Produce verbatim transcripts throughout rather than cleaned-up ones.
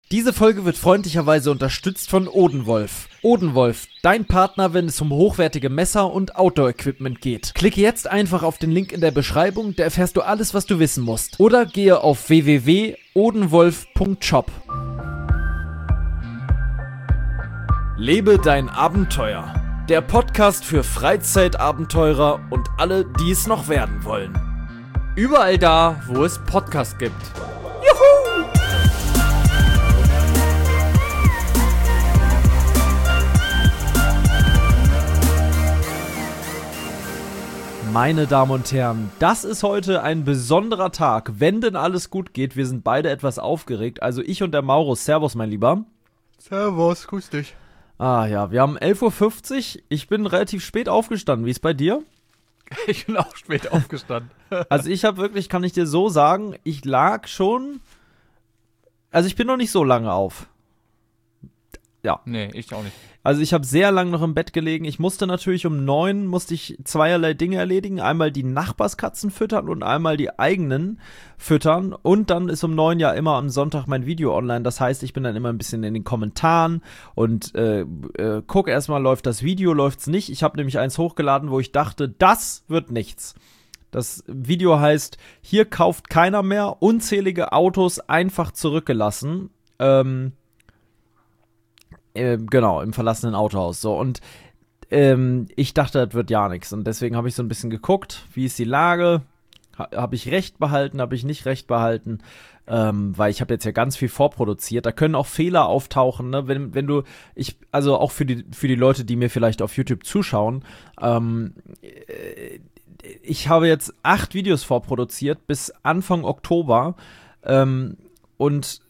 Diese Folge wird freundlicherweise unterstützt von Odenwolf. Odenwolf, dein Partner, wenn es um hochwertige Messer und Outdoor-Equipment geht. Klicke jetzt einfach auf den Link in der Beschreibung, da erfährst du alles, was du wissen musst. Oder gehe auf w w w punkt odenwolf punkt shop. Lebe dein Abenteuer. Der Podcast für Freizeitabenteurer und alle, die es noch werden wollen. Überall da, wo es Podcasts gibt. Juhu! Meine Damen und Herren, das ist heute ein besonderer Tag, wenn denn alles gut geht. Wir sind beide etwas aufgeregt, also ich und der Maurus. Servus, mein Lieber. Servus, grüß dich. Ah ja, wir haben elf Uhr fünfzig, ich bin relativ spät aufgestanden. Wie ist bei dir? Ich bin auch spät aufgestanden. Also ich habe wirklich, kann ich dir so sagen, ich lag schon, also ich bin noch nicht so lange auf. Ja. Nee, ich auch nicht. Also ich habe sehr lange noch im Bett gelegen. Ich musste natürlich um neun, musste ich zweierlei Dinge erledigen. Einmal die Nachbarskatzen füttern und einmal die eigenen füttern. Und dann ist um neun ja immer am Sonntag mein Video online. Das heißt, ich bin dann immer ein bisschen in den Kommentaren und äh, äh, gucke erstmal, läuft das Video, läuft's nicht. Ich habe nämlich eins hochgeladen, wo ich dachte, das wird nichts. Das Video heißt, hier kauft keiner mehr, unzählige Autos einfach zurückgelassen. Ähm... Äh, genau, im verlassenen Autohaus. So, und ähm, ich dachte, das wird ja nichts. Und deswegen habe ich so ein bisschen geguckt, wie ist die Lage? Ha- habe ich recht behalten, habe ich nicht recht behalten? Ähm, weil ich habe jetzt ja ganz viel vorproduziert. Da können auch Fehler auftauchen, ne? Wenn, wenn du, ich, also auch für die, für die Leute, die mir vielleicht auf YouTube zuschauen, ähm, äh, ich habe jetzt acht Videos vorproduziert bis Anfang Oktober. Ähm, und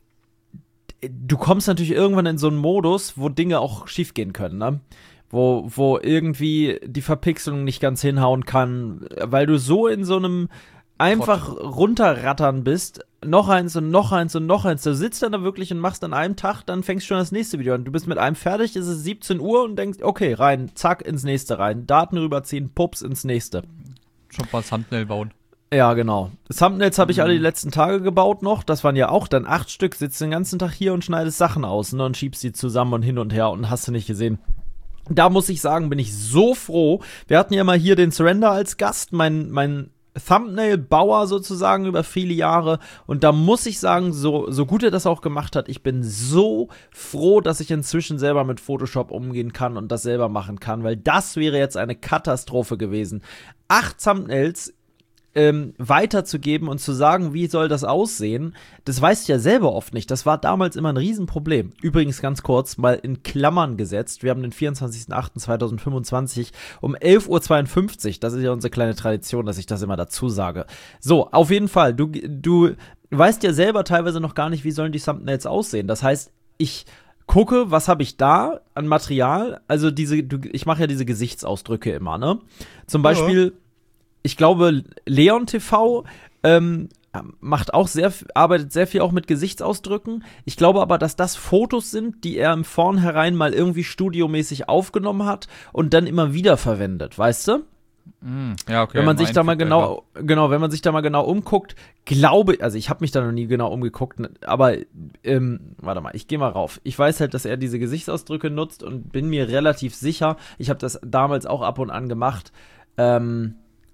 du kommst natürlich irgendwann in so einen Modus, wo Dinge auch schief gehen können, ne? Wo, wo irgendwie die Verpixelung nicht ganz hinhauen kann, weil du so in so einem einfach runterrattern bist, noch eins und noch eins und noch eins. Du sitzt dann da wirklich und machst an einem Tag, dann fängst du schon das nächste Video an. Du bist mit einem fertig, ist es siebzehn Uhr und denkst, okay, rein, zack, ins nächste rein. Daten rüberziehen, pups, ins nächste. Schon mal Thumbnail bauen. Ja, genau. Thumbnails habe ich alle die letzten Tage gebaut noch. Das waren ja auch dann acht Stück. Sitzt den ganzen Tag hier und schneidest Sachen aus, ne, und schiebst die zusammen und hin und her und hast du nicht gesehen. Da muss ich sagen, bin ich so froh. Wir hatten ja mal hier den Surrender als Gast, mein, mein Thumbnail-Bauer sozusagen über viele Jahre. Und da muss ich sagen, so, so gut er das auch gemacht hat, ich bin so froh, dass ich inzwischen selber mit Photoshop umgehen kann und das selber machen kann, weil das wäre jetzt eine Katastrophe gewesen. Acht Thumbnails Ähm, weiterzugeben und zu sagen, wie soll das aussehen, das weißt du ja selber oft nicht. Das war damals immer ein Riesenproblem. Übrigens ganz kurz, mal in Klammern gesetzt, wir haben den vierundzwanzigsten achten zweitausendfünfundzwanzig um elf Uhr zweiundfünfzig, das ist ja unsere kleine Tradition, dass ich das immer dazu sage. So, auf jeden Fall, du, du weißt ja selber teilweise noch gar nicht, wie sollen die Thumbnails aussehen. Das heißt, ich gucke, was habe ich da an Material, also diese, du, ich mache ja diese Gesichtsausdrücke immer, ne? Zum Beispiel, ja. Ich glaube, Leon T V ähm, macht auch sehr, arbeitet sehr viel auch mit Gesichtsausdrücken. Ich glaube aber, dass das Fotos sind, die er im Vornherein mal irgendwie studiomäßig aufgenommen hat und dann immer wieder verwendet, weißt du? Mm, ja, okay. Wenn man sich da mal genau, genau, wenn man sich da mal genau umguckt, glaube, also ich habe mich da noch nie genau umgeguckt, aber ähm, warte mal, ich gehe mal rauf. Ich weiß halt, dass er diese Gesichtsausdrücke nutzt und bin mir relativ sicher, ich habe das damals auch ab und an gemacht, ähm,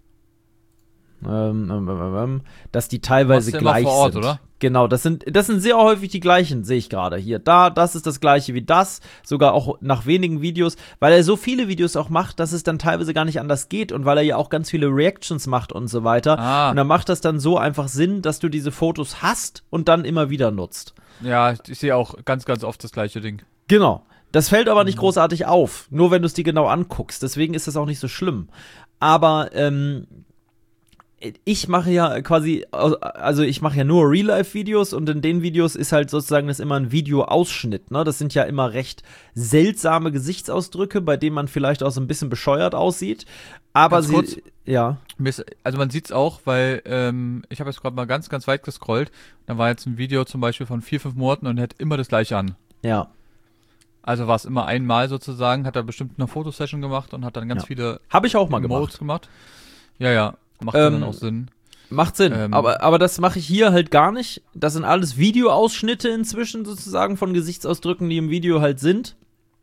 Ähm, ähm, ähm, ähm, dass die teilweise gleich vor Ort, sind. Oder? Genau, das sind, das sind sehr häufig die gleichen, sehe ich gerade hier. Da, das ist das gleiche wie das, sogar auch nach wenigen Videos, weil er so viele Videos auch macht, dass es dann teilweise gar nicht anders geht und weil er ja auch ganz viele Reactions macht und so weiter. Ah. Und dann macht das dann so einfach Sinn, dass du diese Fotos hast und dann immer wieder nutzt. Ja, ich sehe auch ganz, ganz oft das gleiche Ding. Genau. Das fällt aber nicht großartig auf, nur wenn du es dir genau anguckst. Deswegen ist das auch nicht so schlimm. Aber, ähm, ich mache ja quasi, also ich mache ja nur Real-Life-Videos und in den Videos ist halt sozusagen das immer ein Videoausschnitt, ne? Das sind ja immer recht seltsame Gesichtsausdrücke, bei denen man vielleicht auch so ein bisschen bescheuert aussieht, aber ganz sie, kurz, ja. Also man sieht's auch, weil ähm, ich habe jetzt gerade mal ganz, ganz weit gescrollt, da war jetzt ein Video zum Beispiel von vier, fünf Monaten und er hat immer das gleiche an. Ja. Also war es immer einmal sozusagen, hat er bestimmt eine Fotosession gemacht und hat dann ganz ja. viele Habe ich auch mal Modes gemacht. gemacht. Ja, ja. Macht ähm, dann auch Sinn. Macht Sinn, Ähm, aber, aber das mache ich hier halt gar nicht. Das sind alles Videoausschnitte inzwischen sozusagen von Gesichtsausdrücken, die im Video halt sind.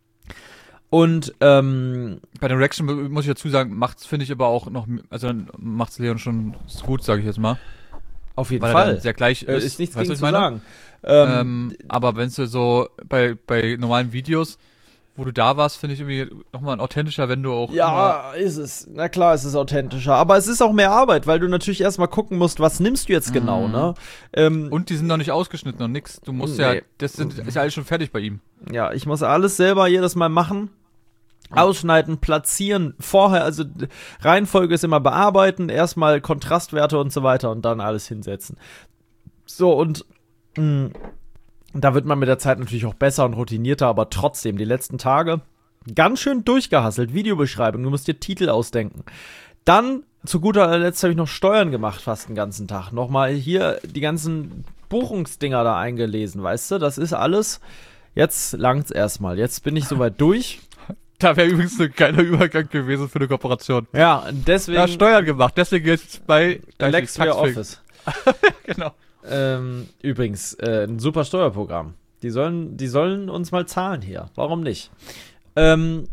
Und, ähm, Bei der Reaction muss ich dazu sagen, macht's, finde ich aber auch noch, also macht's Leon schon gut, sage ich jetzt mal. auf jeden Weil er Fall. dann sehr gleich Äh, ist. ist nichts Weißt du, gegen was zu ich meine? sagen. Ähm, Ähm, aber wenn du so bei, bei normalen Videos, wo du da warst, finde ich irgendwie nochmal authentischer, wenn du auch ja, ist es. Na klar, es ist authentischer. Aber es ist auch mehr Arbeit, weil du natürlich erstmal gucken musst, was nimmst du jetzt genau, Mhm. ne? Ähm, und die sind noch nicht ausgeschnitten und nix. Du musst Nee. ja, das sind, ist ja alles schon fertig bei ihm. ja, ich muss alles selber jedes Mal machen. Ausschneiden, platzieren, vorher, also d- Reihenfolge ist immer bearbeiten, erstmal Kontrastwerte und so weiter und dann alles hinsetzen. So, und mh, da wird man mit der Zeit natürlich auch besser und routinierter, aber trotzdem, die letzten Tage ganz schön durchgehasselt. Videobeschreibung, du musst dir Titel ausdenken. Dann, zu guter Letzt, habe ich noch Steuern gemacht, fast den ganzen Tag. Nochmal hier die ganzen Buchungsdinger da eingelesen, weißt du? Das ist alles, jetzt langt's erstmal. Jetzt bin ich soweit durch. Da wäre übrigens ein geiler Übergang gewesen für eine Kooperation. Ja, deswegen Ja, Steuern gemacht, deswegen jetzt bei LexWare Taxfix. Office. Genau. Ähm, übrigens, äh, ein super Steuerprogramm. Die sollen, die sollen uns mal zahlen hier. Warum nicht? Ähm,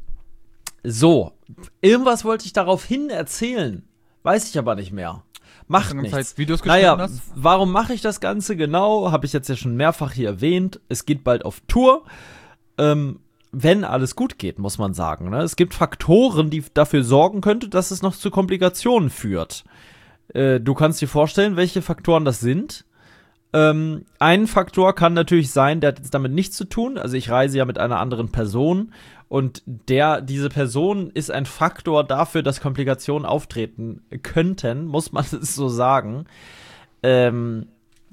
so, irgendwas wollte ich daraufhin erzählen. Weiß ich aber nicht mehr. Macht Dann nichts. halt Videos geschnitten Naja, hast. warum mache ich das Ganze genau? Habe ich jetzt ja schon mehrfach hier erwähnt. Es geht bald auf Tour. Ähm, wenn alles gut geht, muss man sagen. Ne? Es gibt Faktoren, die dafür sorgen könnte, dass es noch zu Komplikationen führt. Äh, du kannst dir vorstellen, welche Faktoren das sind. Ähm, ein Faktor kann natürlich sein, der hat jetzt damit nichts zu tun. Also ich reise ja mit einer anderen Person und der, diese Person ist ein Faktor dafür, dass Komplikationen auftreten könnten, muss man es so sagen. Ähm,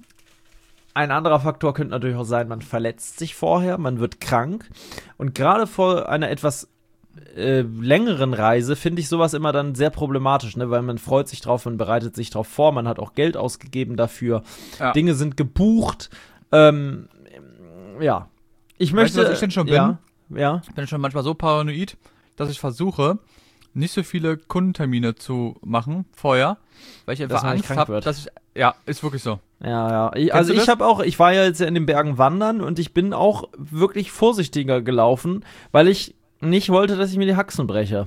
Ein anderer Faktor könnte natürlich auch sein, man verletzt sich vorher, man wird krank. Und gerade vor einer etwas äh, längeren Reise finde ich sowas immer dann sehr problematisch, ne? Weil man freut sich drauf, man bereitet sich drauf vor, man hat auch Geld ausgegeben dafür. Ja. Dinge sind gebucht. Ähm, ja. Ich Weißt möchte. du, was ich denn schon bin? Ja. ja. Ich bin schon manchmal so paranoid, dass ich versuche, nicht so viele Kundentermine zu machen vorher, weil ich einfach Dass man nicht Angst krank habe, wird. dass ich, ja, ist wirklich so. Ja, ja. Ich, Kennst also du ich das? habe auch, ich war ja jetzt in den Bergen wandern und ich bin auch wirklich vorsichtiger gelaufen, weil ich nicht wollte, dass ich mir die Haxen breche.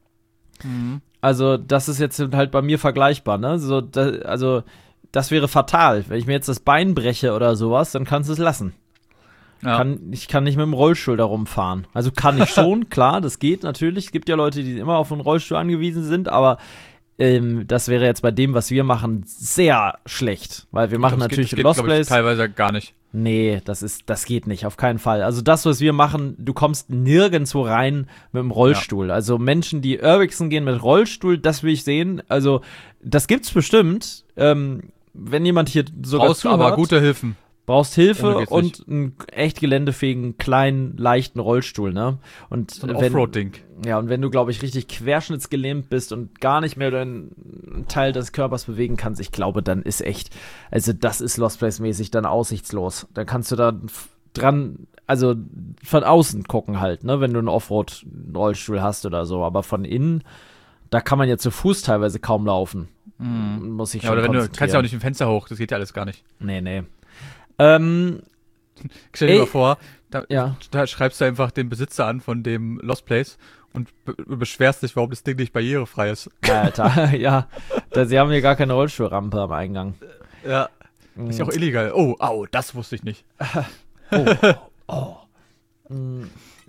Mhm. Also das ist jetzt halt bei mir vergleichbar, ne? So, da, also das wäre fatal. Wenn ich mir jetzt das Bein breche oder sowas, dann kannst du es lassen. Ja. Kann, ich kann nicht mit dem Rollstuhl da rumfahren. Also kann ich schon, klar, das geht natürlich. Es gibt ja Leute, die immer auf einen Rollstuhl angewiesen sind, aber ähm, das wäre jetzt bei dem, was wir machen, sehr schlecht. Weil wir machen das natürlich geht, das geht, Lost glaub ich, Place. teilweise gar nicht. Nee, das ist, das geht nicht, auf keinen Fall. Also das, was wir machen, du kommst nirgendwo rein mit dem Rollstuhl. Ja. Also Menschen, die Urbixen gehen mit Rollstuhl, das will ich sehen. Also das gibt's bestimmt. Ähm, wenn jemand hier sogar Brauchst du zuhört, aber gute Hilfen. brauchst Ohne Hilfe geht's und einen echt geländefähigen, kleinen, leichten Rollstuhl, ne? Und So ein wenn, Offroad-Ding. ja, und wenn du, glaube ich, richtig querschnittsgelähmt bist und gar nicht mehr deinen Teil des Körpers bewegen kannst, ich glaube, dann ist echt, also das ist Lost Place-mäßig dann aussichtslos. Dann kannst du da f- dran, also von außen gucken halt, ne, wenn du einen Offroad-Rollstuhl hast oder so, aber von innen, da kann man ja zu Fuß teilweise kaum laufen. Mhm. Muss ich Ja, schon oder wenn du, konzentrieren. kannst ja auch nicht im Fenster hoch, das geht ja alles gar nicht. Nee, nee. Ähm, Stell dir Ey, mal vor, da, ja. da schreibst du einfach den Besitzer an von dem Lost Place und be beschwerst dich, warum das Ding nicht barrierefrei ist. Alter, ja. Da, sie haben hier gar keine Rollstuhlrampe am Eingang. Ja. Ist ja auch illegal. Oh, au, das wusste ich nicht. Oh. oh. Mm.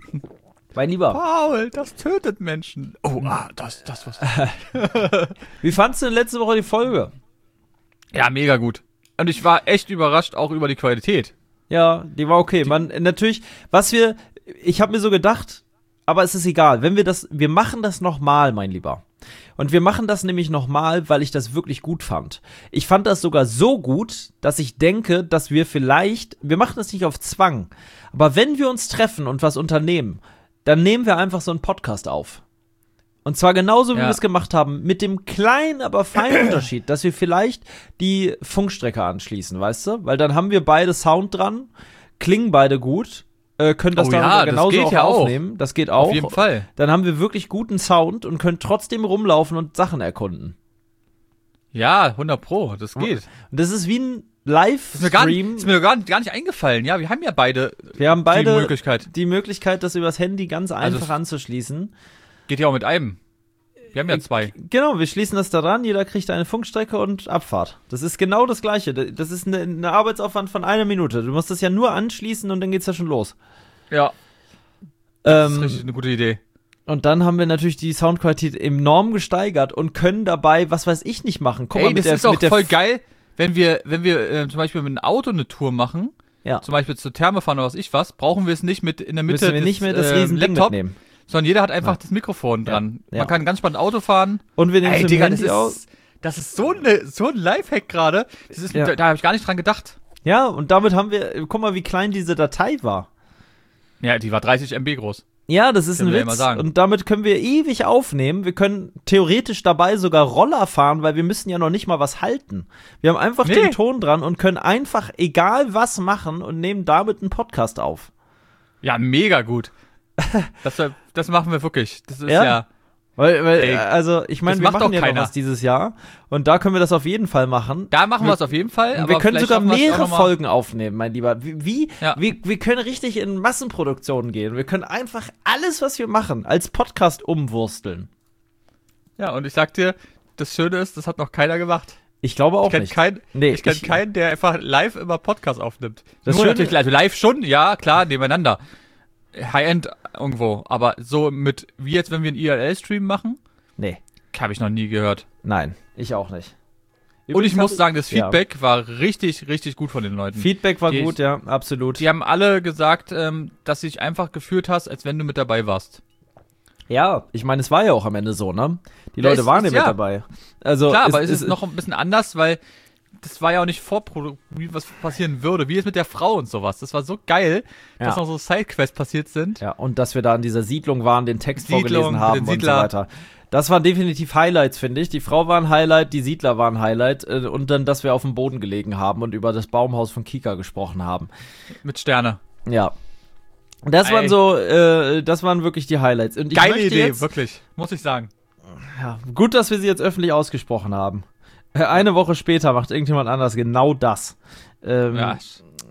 Mein Lieber, Paul, das tötet Menschen. Oh, ah, das, das wusste ich. wie fandst du denn letzte Woche die Folge? Ja, mega gut. Und ich war echt überrascht auch über die Qualität. Ja, die war okay. Man, natürlich, was wir, ich habe mir so gedacht, aber es ist egal, wenn wir das, wir machen das nochmal, mein Lieber. Und wir machen das nämlich nochmal, weil ich das wirklich gut fand. Ich fand das sogar so gut, dass ich denke, dass wir vielleicht, wir machen das nicht auf Zwang, aber wenn wir uns treffen und was unternehmen, dann nehmen wir einfach so einen Podcast auf. Und zwar genauso, wie Ja. wir es gemacht haben, mit dem kleinen, aber feinen Unterschied, dass wir vielleicht die Funkstrecke anschließen, weißt du? Weil dann haben wir beide Sound dran, klingen beide gut, äh, können das Oh dann ja, das genauso geht auch ja auch. aufnehmen. Das geht auch. Auf jeden Fall. Dann haben wir wirklich guten Sound und können trotzdem rumlaufen und Sachen erkunden. Ja, hundert Pro, das geht. Und das ist wie ein Ist mir, gar, Livestream. ist mir gar, gar nicht eingefallen. Ja, wir haben ja beide, Wir haben beide die Möglichkeit. die Möglichkeit, das übers Handy ganz einfach Also, anzuschließen. Geht ja auch mit einem. Wir haben ja zwei. Genau, wir schließen das daran, jeder kriegt eine Funkstrecke und Abfahrt. Das ist genau das Gleiche. Das ist eine, eine Arbeitsaufwand von einer Minute. Du musst das ja nur anschließen und dann geht's ja schon los. Ja, das ist Ähm, richtig eine gute Idee. und dann haben wir natürlich die Soundqualität enorm gesteigert und können dabei, was weiß ich, nicht machen. Guck Ey, mal, mit das der, ist auch mit der voll F- geil, wenn wir, wenn wir äh, zum Beispiel mit einem Auto eine Tour machen, Ja, zum Beispiel zur Therme fahren oder was ich was, brauchen wir es nicht mit in der Mitte müssen wir nicht mehr das äh, Riesending Laptop, mitnehmen. sondern jeder hat einfach Ja. das Mikrofon dran. Ja. Man kann ganz spannend Auto fahren. Und wir nehmen es Ey, mit dem Digga, das Handy aus. ist, das ist so, eine, so ein Lifehack gerade. Das ist, Ja. Da, da habe ich gar nicht dran gedacht. Ja, und damit haben wir, guck mal, wie klein diese Datei war. Ja, die war dreißig Megabyte groß. Ja, das ist Können ein wir ja Witz. mal sagen. Und damit können wir ewig aufnehmen. Wir können theoretisch dabei sogar Roller fahren, weil wir müssen ja noch nicht mal was halten. Wir haben einfach Nee. den Ton dran und können einfach egal was machen und nehmen damit einen Podcast auf. Ja, mega gut. Das, das machen wir wirklich. Das ist Ja? ja. Weil, weil Ey, also ich meine, das wir macht machen doch ja noch keiner. was dieses Jahr und da können wir das auf jeden Fall machen. Da machen wir es auf jeden Fall. Und Aber wir können vielleicht sogar schaffen wir es auch mehrere noch mal- Folgen aufnehmen, mein Lieber. Wie, wie Ja. wir, wir können richtig in Massenproduktion gehen. Wir können einfach alles, was wir machen, als Podcast umwursteln. Ja, und ich sag dir, das Schöne ist, das hat noch keiner gemacht. Ich glaube auch Ich kenne nicht. keinen, Nee, ich kenn ich- keinen, der einfach live immer Podcast aufnimmt. Das Nur Schöne- natürlich, also live schon, ja, klar, nebeneinander. High-End irgendwo. Aber so mit, wie jetzt, wenn wir einen I R L-Stream machen, Nee, habe ich noch nie gehört. nein, ich auch nicht. Und Übrigens ich muss hab sagen, das ja. Feedback war richtig, richtig gut von den Leuten. Feedback war Die- gut, ja, absolut. Die haben alle gesagt, ähm, dass du dich einfach gefühlt hast, als wenn du mit dabei warst. Ja, ich meine, es war ja auch am Ende so, ne? Die Ja, Leute es waren ja ist- mit ja. dabei. Also Klar, aber es ist noch ein bisschen anders, weil das war ja auch nicht vorproduziert, wie was passieren würde, wie es mit der Frau und sowas. Das war so geil, Ja. dass noch so Sidequests passiert sind. Ja, und dass wir da in dieser Siedlung waren, den Text Siedlung, vorgelesen mit haben den und so Siedler. weiter. Das waren definitiv Highlights, finde ich. Die Frau war ein Highlight, die Siedler waren ein Highlight äh, und dann, dass wir auf dem Boden gelegen haben und über das Baumhaus von Kika gesprochen haben. Mit Sterne. Ja. Das Ey. waren so, äh, das waren wirklich die Highlights. Und ich Geile möchte Idee, jetzt, wirklich. Muss ich sagen. ja, gut, dass wir sie jetzt öffentlich ausgesprochen haben. Äh, Eine Woche später macht irgendjemand anders genau das. Ähm, Ja.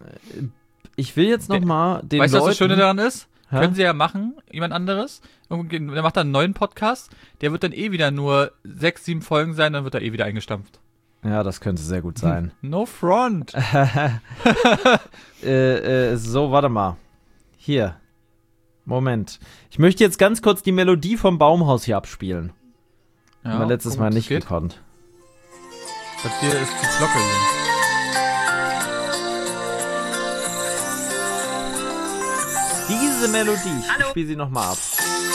Ich will jetzt noch mal den Weißt du, was Leuten, das Schöne daran ist? Hä? Können sie ja machen, jemand anderes. Irgendwie- Der macht dann einen neuen Podcast. Der wird dann eh wieder nur sechs, sieben Folgen sein, dann wird er eh wieder eingestampft. Ja, das könnte sehr gut sein. No front. äh, äh, so, warte mal. Hier. Moment. Ich möchte jetzt ganz kurz die Melodie vom Baumhaus hier abspielen. Ja, Haben wir letztes guck, Mal ob das nicht geht. gekonnt. Das hier ist die Glocke. Diese Melodie, ich spiele sie nochmal ab.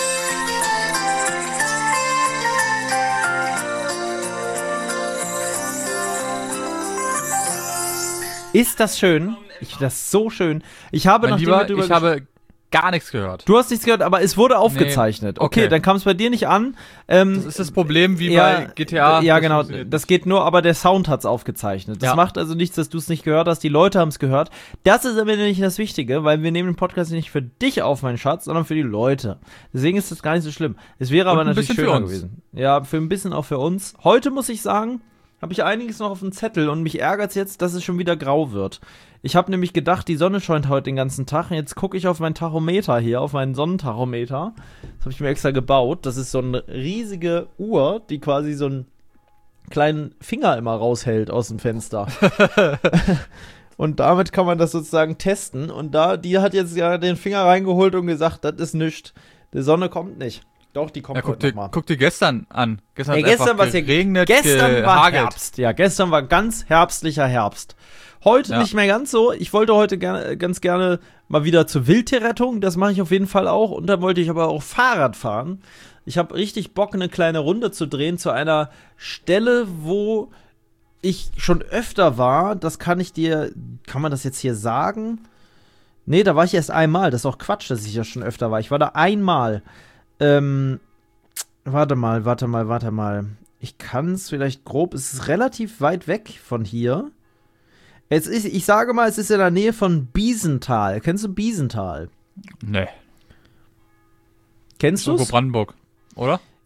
Ist das schön? Ich, das ist so schön. Ich habe Mein noch Lieber, drüber ich habe gar nichts gehört. Du hast nichts gehört, aber es wurde aufgezeichnet. Okay, okay. dann kam es bei dir nicht an. Ähm, Das ist das Problem wie ja, bei G T A. Ja, das genau. funktioniert Das geht nur, aber der Sound hat's aufgezeichnet. Das Ja. macht also nichts, dass du es nicht gehört hast. Die Leute haben es gehört. Das ist aber nicht das Wichtige, weil wir nehmen den Podcast nicht für dich auf, mein Schatz, sondern für die Leute. Deswegen ist das gar nicht so schlimm. Es wäre Und aber ein natürlich bisschen für schöner uns. gewesen. Ja, für ein bisschen auch für uns. Heute muss ich sagen, habe ich einiges noch auf dem Zettel und mich ärgert's jetzt, dass es schon wieder grau wird. Ich habe nämlich gedacht, die Sonne scheint heute den ganzen Tag. Und jetzt gucke ich auf mein Tachometer hier, auf meinen Sonnentachometer. Das habe ich mir extra gebaut. Das ist so eine riesige Uhr, die quasi so einen kleinen Finger immer raushält aus dem Fenster. Und damit kann man das sozusagen testen. Und da, die hat jetzt ja den Finger reingeholt und gesagt, das ist nichts. Die Sonne kommt nicht. Doch, die kommt Ja, guck, heute dir, noch mal. guck dir gestern an. Gestern, Ja, hat's gestern einfach war's ja- geregnet, Gestern war gehagelt. Herbst. Ja, gestern war ganz herbstlicher Herbst. Heute Ja. nicht mehr ganz so. Ich wollte heute gerne, ganz gerne mal wieder zur Wildtierrettung. Das mache ich auf jeden Fall auch. Und dann wollte ich aber auch Fahrrad fahren. Ich habe richtig Bock, eine kleine Runde zu drehen zu einer Stelle, wo ich schon öfter war. Das kann ich dir, kann man das jetzt hier sagen? Nee, da war ich erst einmal. Das ist auch Quatsch, dass ich ja schon öfter war. Ich war da einmal. Ähm, warte mal, warte mal, warte mal. Ich kann es vielleicht grob, es ist relativ weit weg von hier. Es ist, ich sage mal, es ist in der Nähe von Biesenthal. Kennst du Biesenthal? Nee. Kennst du Irgendwo es? Brandenburg, oder?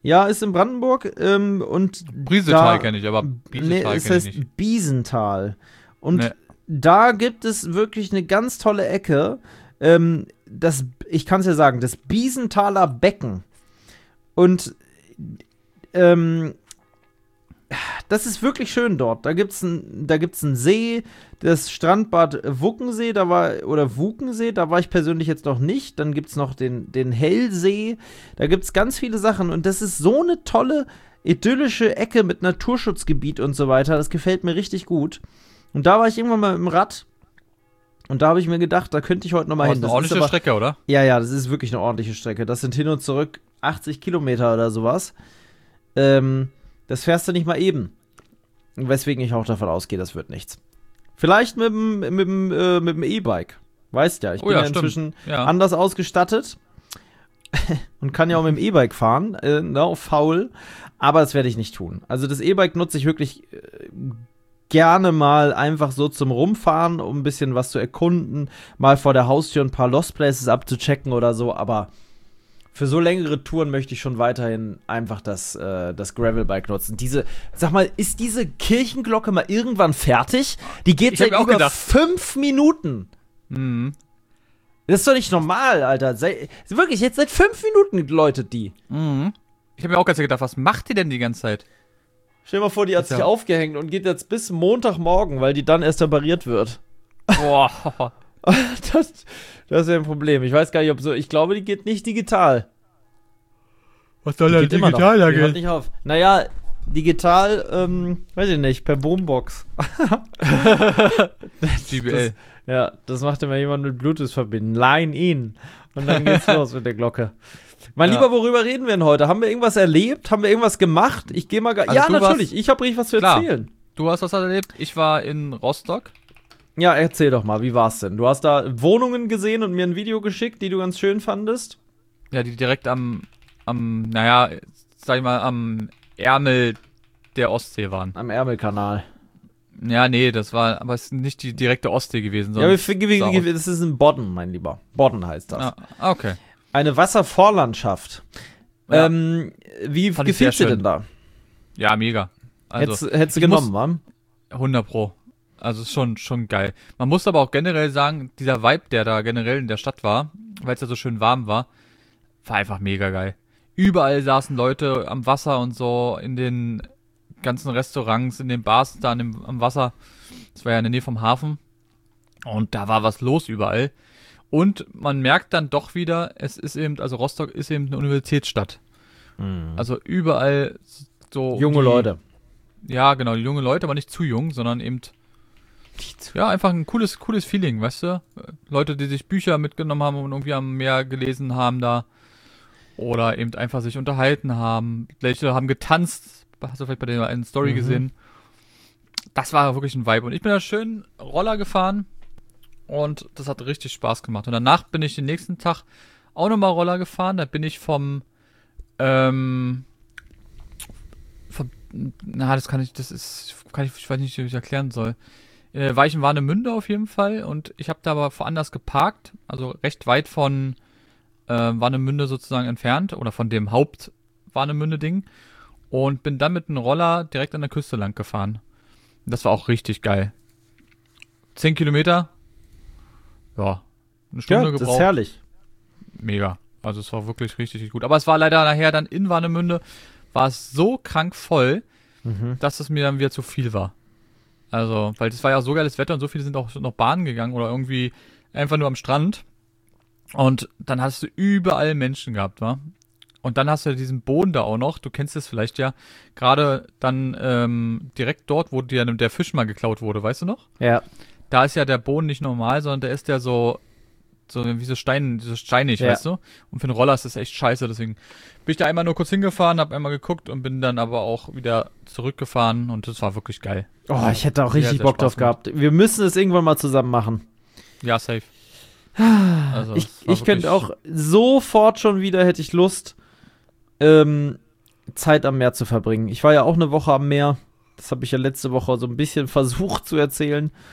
Ja, ist in Brandenburg. Ähm, und Briesetal kenne ich, aber Biesenthal nee, kenne es ich heißt nicht. Biesenthal. Und Nee. da gibt es wirklich eine ganz tolle Ecke. Ähm, das, ich kann es ja sagen, das Biesenthaler Becken. Und ähm, das ist wirklich schön dort. Da gibt's ein, da gibt's einen See, das Strandbad Wuckensee, da war, oder Wukensee, da war ich persönlich jetzt noch nicht. Dann gibt's noch den, den Hellsee. Da gibt's ganz viele Sachen. Und das ist so eine tolle, idyllische Ecke mit Naturschutzgebiet und so weiter. Das gefällt mir richtig gut. Und da war ich irgendwann mal im Rad. Und da habe ich mir gedacht, da könnte ich heute noch mal Oh, hin. ist eine Das ordentliche ist aber, Strecke, oder? Ja, ja, das ist wirklich eine ordentliche Strecke. Das sind hin und zurück achtzig Kilometer oder sowas. Ähm, das fährst du nicht mal eben. Weswegen ich auch davon ausgehe, das wird nichts. Vielleicht mit dem mit dem, äh, mit dem E-Bike. Weißt ja, ich Oh bin ja, ja stimmt. inzwischen Ja. anders ausgestattet und kann ja auch mit dem E-Bike fahren, äh, ne, auf faul. Aber das werde ich nicht tun. Also das E-Bike nutze ich wirklich äh, gerne mal einfach so zum Rumfahren, um ein bisschen was zu erkunden, mal vor der Haustür ein paar Lost Places abzuchecken oder so, aber für so längere Touren möchte ich schon weiterhin einfach das, äh, das Gravelbike nutzen. Diese, sag mal, ist diese Kirchenglocke mal irgendwann fertig? Die geht Ich hab seit mir auch über gedacht. fünf Minuten. Mhm. Das ist doch nicht normal, Alter. Sei, wirklich, jetzt seit fünf Minuten läutet die. Mhm. Ich habe mir auch ganz gedacht, was macht die denn die ganze Zeit? Stell dir mal vor, die hat Ist sich ja- aufgehängt und geht jetzt bis Montagmorgen, weil die dann erst repariert wird. Boah. Das, das wäre ein Problem. Ich weiß gar nicht, ob so. Ich glaube, die geht nicht digital. Was soll Die geht immer noch. da Die hört gehen? nicht auf. Naja, digital, ähm, weiß ich nicht, per Boombox. G B L. Das, ja, das macht immer jemand mit Bluetooth verbinden. Line in. Und dann geht's los mit der Glocke. Mein Ja. Lieber, worüber reden wir denn heute? Haben wir irgendwas erlebt? Haben wir irgendwas gemacht? Ich gehe mal gar. Also ja, du natürlich. warst- Ich habe richtig was zu Klar. erzählen. Du hast was erlebt? Ich war in Rostock. Ja, erzähl doch mal, wie war's denn? Du hast da Wohnungen gesehen und mir ein Video geschickt, die du ganz schön fandest. Ja, die direkt am, am, naja, sag ich mal, am Ärmel der Ostsee waren. Am Ärmelkanal. Ja, nee, das war, aber es ist nicht die direkte Ostsee gewesen, Ja, sondern. wir, wir, wir, das ist in Bodden, mein Lieber. Bodden heißt das. Ah, okay. Eine Wasservorlandschaft. Ja. Ähm, wie Fand ich gefiel sehr dir schön. denn da? Ja, mega. Also, hättest hättest du ich genommen, wa? hundert Pro. Also ist schon, schon geil. Man muss aber auch generell sagen, dieser Vibe, der da generell in der Stadt war, weil es ja so schön warm war, war einfach mega geil. Überall saßen Leute am Wasser und so, in den ganzen Restaurants, in den Bars da an dem, am Wasser. Das war ja in der Nähe vom Hafen. Und da war was los überall. Und man merkt dann doch wieder, es ist eben, also Rostock ist eben eine Universitätsstadt. Also überall so. Junge die, Leute. Ja, genau, die junge Leute, aber nicht zu jung, sondern eben ja, einfach ein cooles, cooles Feeling, weißt du? Leute, die sich Bücher mitgenommen haben und irgendwie am Meer gelesen haben da. Oder eben einfach sich unterhalten haben. Welche haben getanzt. Hast du vielleicht bei der einen Story Mhm. gesehen? Das war wirklich ein Vibe. Und ich bin da schön Roller gefahren. Und das hat richtig Spaß gemacht. Und danach bin ich den nächsten Tag auch nochmal Roller gefahren. Da bin ich vom, ähm, vom, na, das kann ich, das ist, kann ich, ich weiß nicht, wie ich erklären soll. Äh, war ich in Warnemünde auf jeden Fall und ich habe da aber woanders geparkt, also recht weit von äh, Warnemünde sozusagen entfernt oder von dem Haupt Warnemünde-Ding und bin dann mit einem Roller direkt an der Küste lang gefahren. Das war auch richtig geil. Zehn Kilometer, ja, eine Stunde Ja, das gebraucht. ist herrlich. Mega. Also es war wirklich richtig, richtig gut. Aber es war leider nachher dann in Warnemünde, war es so krank voll, Mhm. dass es mir dann wieder zu viel war. Also, weil es war ja so geiles Wetter und so viele sind auch noch Bahnen gegangen oder irgendwie einfach nur am Strand. Und dann hast du überall Menschen gehabt, wa? Und dann hast du ja diesen Boden da auch noch, du kennst es vielleicht ja, gerade dann ähm, direkt dort, wo dir der Fisch mal geklaut wurde, weißt du noch? Ja. Da ist ja der Boden nicht normal, sondern der ist ja so, so wie so Stein, so steinig, Ja. weißt du? Und für einen Roller ist das echt scheiße, deswegen bin ich da einmal nur kurz hingefahren, hab einmal geguckt und bin dann aber auch wieder zurückgefahren und das war wirklich geil. Oh, ich hätte auch Sehr, richtig sehr Bock Spaß drauf gehabt. Wir müssen es irgendwann mal zusammen machen. Ja, safe. Also, ich es war ich könnte wirklich- auch sofort schon wieder, hätte ich Lust, ähm, Zeit am Meer zu verbringen. Ich war ja auch eine Woche am Meer. Das habe ich ja letzte Woche so ein bisschen versucht zu erzählen.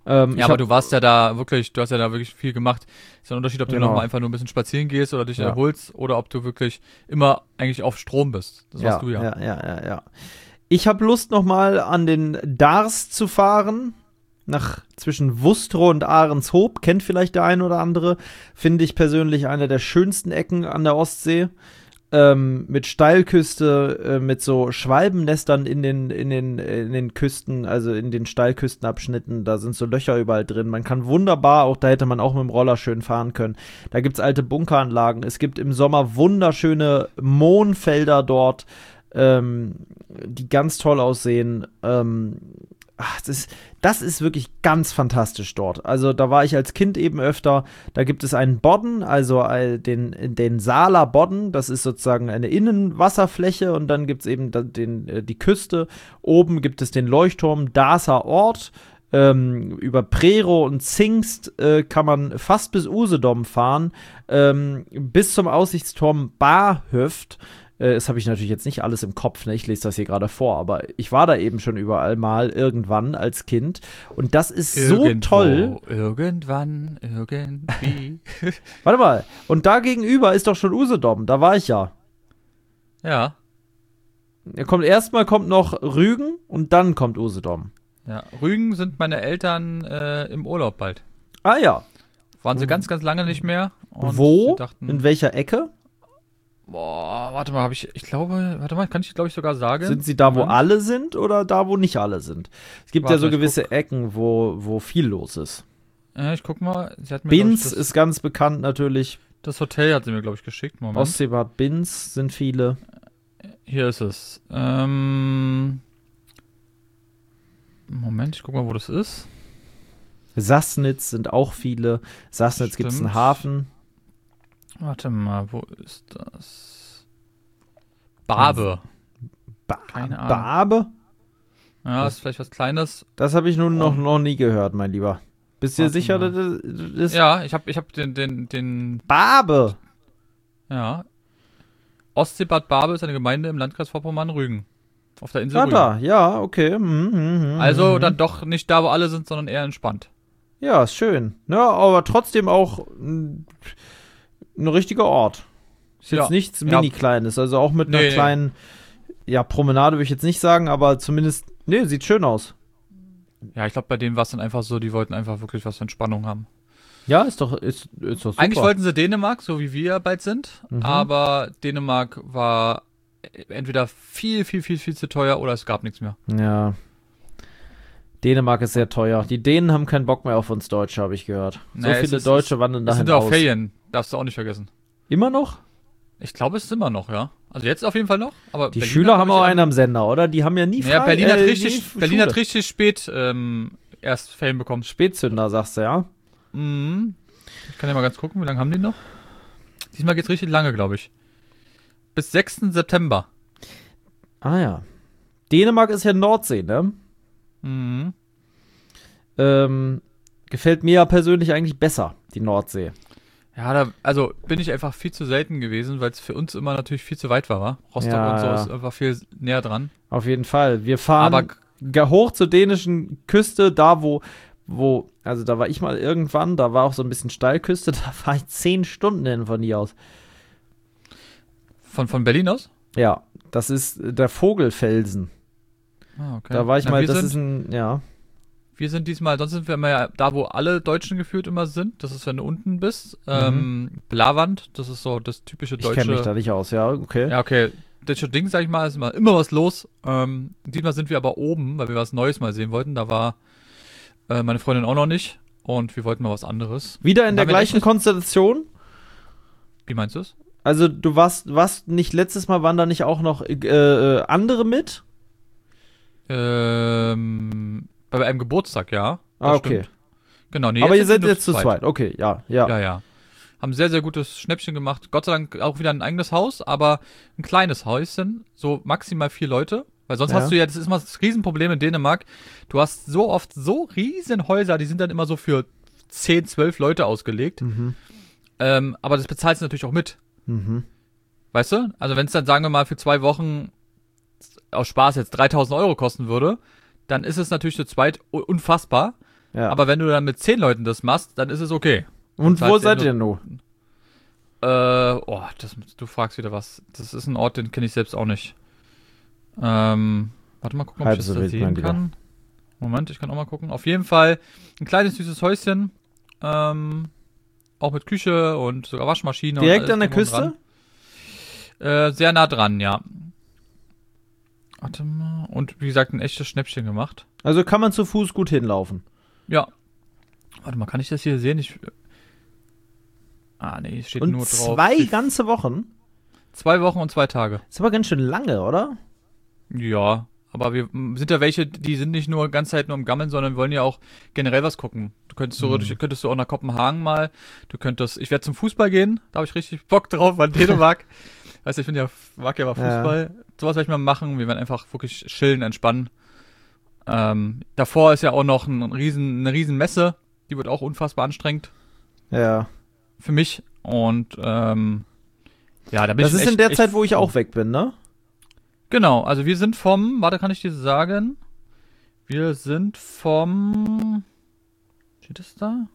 Ähm, Ja, aber du warst ja da wirklich, du hast ja da wirklich viel gemacht. Ist ja ein Unterschied, ob du Genau. nochmal einfach nur ein bisschen spazieren gehst oder dich Ja. erholst oder ob du wirklich immer eigentlich auf Strom bist. Das ja, warst du ja. ja, ja, ja, ja. Ich habe Lust, nochmal an den Dars zu fahren. Nach zwischen Wustrow und Ahrenshoop. Kennt vielleicht der ein oder andere. Finde ich persönlich eine der schönsten Ecken an der Ostsee. Ähm, mit Steilküste, äh, mit so Schwalbennestern in den, in, den, in den Küsten, also in den Steilküstenabschnitten. Da sind so Löcher überall drin. Man kann wunderbar, auch da hätte man auch mit dem Roller schön fahren können. Da gibt es alte Bunkeranlagen. Es gibt im Sommer wunderschöne Mohnfelder dort, ähm, die ganz toll aussehen. Ähm, ach, das ist, das ist wirklich ganz fantastisch dort. Also da war ich als Kind eben öfter. Da gibt es einen Bodden, also äh, den, den Saaler Bodden. Das ist sozusagen eine Innenwasserfläche und dann gibt es eben den, den, äh, die Küste. Oben gibt es den Leuchtturm Darßer Ort. Ähm, über Prerow und Zingst äh, kann man fast bis Usedom fahren. Ähm, bis zum Aussichtsturm Barhöft. Das habe ich natürlich jetzt nicht alles im Kopf, ne? Ich lese das hier gerade vor, aber ich war da eben schon überall mal irgendwann als Kind und das ist Irgendwo, so toll. Irgendwann, irgendwie. Warte mal, und da gegenüber ist doch schon Usedom, da war ich ja. Ja. Er kommt erstmal kommt noch Rügen und dann kommt Usedom. Ja, Rügen sind meine Eltern äh, im Urlaub bald. Ah ja. Waren sie ganz, ganz lange nicht mehr. Und Wo? wir dachten, In welcher Ecke? boah, warte mal, habe ich, ich glaube, warte mal, kann ich glaube ich sogar sagen. Sind sie da, wo Moment. alle sind oder da, wo nicht alle sind? Es gibt Warte, ja so ich gewisse Ecken, wo, wo viel los ist. Äh, ich guck mal, sie hat mir glaub ich, Binz das, ist ganz bekannt natürlich. das Hotel hat sie mir glaube ich geschickt. Moment. Ostseebad Binz sind viele. Hier ist es. Ähm, Moment, ich guck mal, wo das ist. Sassnitz sind auch viele. Sassnitz gibt es einen Stimmt. Hafen. Warte mal, wo ist das? Barbe. Ba Keine Ahnung. Barbe? Ja, ist vielleicht was Kleines. Das habe ich nun noch, Oh. noch nie gehört, mein Lieber. Bist du dir Warte sicher, mal. dass das das Ja, ich habe ich hab den, den, den, Barbe? ja. Ostseebad Barbe ist eine Gemeinde im Landkreis Vorpommern-Rügen. Auf der Insel Ah, Rügen. da, ja, okay. Mhm, mhm, Also mhm. dann doch nicht da, wo alle sind, sondern eher entspannt. Ja, ist schön. Ja, aber trotzdem auch ein, ein richtiger Ort. Ist jetzt Ja. nichts Ja. mini-kleines. Also auch mit einer Nee, nee. kleinen, ja, Promenade würde ich jetzt nicht sagen, aber zumindest, nee, sieht schön aus. Ja, ich glaube, bei denen war es dann einfach so, die wollten einfach wirklich was für Entspannung haben. Ja, ist doch, ist, ist doch super. Eigentlich wollten sie Dänemark, so wie wir bald sind, Mhm. aber Dänemark war entweder viel, viel, viel, viel zu teuer oder es gab nichts mehr. Ja. Dänemark ist sehr teuer. Die Dänen haben keinen Bock mehr auf uns Deutsche, habe ich gehört. So Naja, es viele ist- Deutsche wandern Das dahin sind ja auch aus. Ferien, darfst du auch nicht vergessen. Immer noch? Ich glaube, es ist immer noch, ja. Also jetzt auf jeden Fall noch. Aber Die Berlin Schüler hat, haben glaub auch ich, einen am Sender, oder? Die haben ja nie frei. Ja, Berlin hat äh, richtig, nie Berlin Schule. hat richtig spät ähm, erst Ferien bekommen. Spätzünder, sagst du, ja? Mhm. Ich kann ja mal ganz gucken, wie lange haben die noch? Diesmal geht's richtig lange, glaube ich. Bis sechsten September. Ah ja. Dänemark ist ja Nordsee, ne? Mhm. Ähm, gefällt mir ja persönlich eigentlich besser, die Nordsee. Ja, da, also bin ich einfach viel zu selten gewesen, weil es für uns immer natürlich viel zu weit war, wa? Rostock Ja, und so ja. ist einfach viel näher dran. Auf jeden Fall. Wir fahren Aber ge- hoch zur dänischen Küste, da wo, wo, also da war ich mal irgendwann, da war auch so ein bisschen Steilküste, da war ich zehn Stunden hin von hier aus. von, von Berlin aus? Ja, das ist der Vogelfelsen. Ah, okay. Da war ich Na, mal, wir das sind, ist ein, ja. Wir sind diesmal, sonst sind wir immer ja da, wo alle Deutschen gefühlt immer sind. Das ist, wenn du unten bist. Ähm, Blavand, das ist so das typische Ich deutsche. kenne mich da nicht aus, ja, okay. Ja, okay. Deutsche Ding, sag ich mal, ist immer, immer was los. Ähm, diesmal sind wir aber oben, weil wir was Neues mal sehen wollten. Da war äh, meine Freundin auch noch nicht. Und wir wollten mal was anderes. Wieder in der Haben wir gleichen echt- Konstellation? Wie meinst du es? Also du warst, warst nicht, letztes Mal waren da nicht auch noch äh, äh, andere mit? Ähm, bei einem Geburtstag, ja. Das Ah, okay. stimmt. Genau, nee, Aber ihr sind seid wir nur jetzt zu zweit. Okay, ja, ja. Ja, ja. Haben sehr, sehr gutes Schnäppchen gemacht. Gott sei Dank auch wieder ein eigenes Haus, aber ein kleines Häuschen. So maximal vier Leute. Weil sonst Ja. hast du ja, das ist immer das Riesenproblem in Dänemark. Du hast so oft so riesen Häuser, die sind dann immer so für zehn, zwölf Leute ausgelegt. Mhm. Ähm, aber das bezahlst du natürlich auch mit. Mhm. Weißt du? Also wenn es dann, sagen wir mal, für zwei Wochen aus Spaß jetzt dreitausend Euro kosten würde, dann ist es natürlich zu zweit u- unfassbar. Ja. Aber wenn du dann mit zehn Leuten das machst, dann ist es okay. Und Das wo heißt, seid ja, ihr denn nun? Äh, oh, das, du fragst wieder was. Das ist ein Ort, den kenne ich selbst auch nicht. Ähm, warte mal gucken, ob Halb ich so das da wild, sehen mein Lieber. kann. Moment, ich kann auch mal gucken. Auf jeden Fall ein kleines, süßes Häuschen. Ähm, auch mit Küche und sogar Waschmaschine. Direkt und alles an der drum und Küste? dran. Äh, sehr nah dran, ja. Warte mal. Und wie gesagt, ein echtes Schnäppchen gemacht. Also kann man zu Fuß gut hinlaufen. Ja. Warte mal, kann ich das hier sehen? Ich. Ah, nee, es steht Und nur drauf. zwei Wie- ganze Wochen? Zwei Wochen und zwei Tage. Ist aber ganz schön lange, oder? Ja, aber wir m, sind ja welche, die sind nicht nur ganze Zeit nur am Gammeln, sondern wollen ja auch generell was gucken. Du könntest so, Mhm. könntest du auch nach Kopenhagen mal, du könntest, ich werde zum Fußball gehen, da habe ich richtig Bock drauf, weil Dänemark, weißt du, ich bin ja, mag ja mal Fußball, sowas werde ich mal machen, wir werden einfach wirklich chillen, entspannen. Ähm, davor ist ja auch noch ein riesen, eine riesen Messe, die wird auch unfassbar anstrengend Ja. für mich und, ähm, ja, da bin Das ich ist echt, in der echt Zeit, wo ich froh. auch weg bin, ne? Genau, also wir sind vom, warte, kann ich dir sagen? Wir sind vom, steht das da?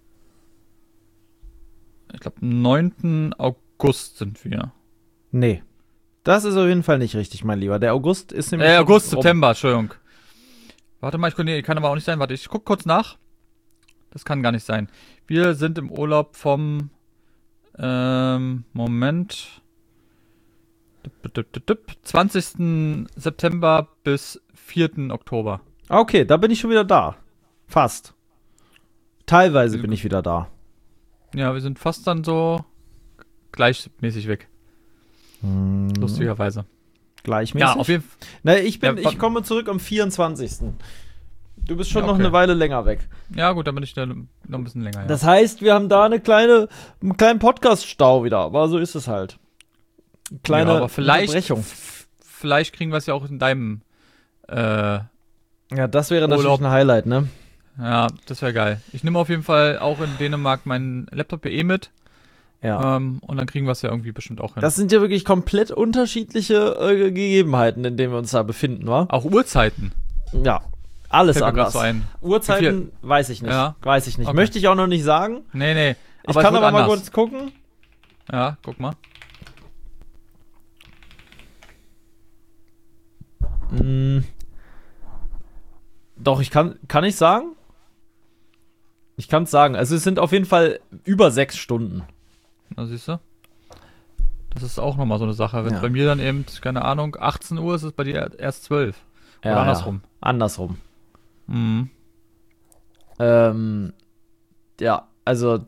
Ich glaube, neunten August sind wir. Nee. Das ist auf jeden Fall nicht richtig, mein Lieber. Der August ist nämlich. Äh, schon August, rum. September, Entschuldigung. Warte mal, ich kann, nee, kann aber auch nicht sein. Warte, ich guck kurz nach. Das kann gar nicht sein. Wir sind im Urlaub vom, ähm, Moment. Dip, dip, dip, dip, zwanzigsten September bis vierten Oktober. Okay, da bin ich schon wieder da. Fast. Teilweise bin ich wieder da. Ja, wir sind fast dann so gleichmäßig weg. Hm, Lustigerweise. Gleichmäßig. Ja, auf jeden Fall. Na, ich bin, Ja, wa- ich komme zurück am vierundzwanzigsten Du bist schon Ja, noch okay. eine Weile länger weg. Ja, gut, dann bin ich da noch ein bisschen länger. Ja. Das heißt, wir haben da eine kleine, einen kleinen Podcast-Stau wieder. Aber so ist es halt. Kleine ja, aber vielleicht, Unterbrechung. f- vielleicht kriegen wir es ja auch in deinem. Äh, Ja, das wäre natürlich Urlaub. ein Highlight, ne? ja, das wäre geil. Ich nehme auf jeden Fall auch in Dänemark meinen Laptop ja eh mit. Ja. Ähm, und dann kriegen wir es ja irgendwie bestimmt auch hin. Das sind ja wirklich komplett unterschiedliche äh, Gegebenheiten, in denen wir uns da befinden, wa? auch Uhrzeiten. Ja. Alles Fällt mir grad anders. so ein. Uhrzeiten weiß ich nicht. Ja. Weiß ich nicht. Okay. Möchte ich auch noch nicht sagen. Nee, nee. Ich es kann wird aber mal anders. kurz gucken. Ja, guck mal. Mm. Doch, ich kann, kann ich sagen? Ich kann es sagen. Also es sind auf jeden Fall über sechs Stunden. Na, siehst du? Das ist auch nochmal so eine Sache. Wenn Ja. bei mir dann eben, keine Ahnung, achtzehn Uhr ist, ist es bei dir erst zwölf. Oder Ja, andersrum. Ja. Andersrum. Mhm. Ähm, ja, also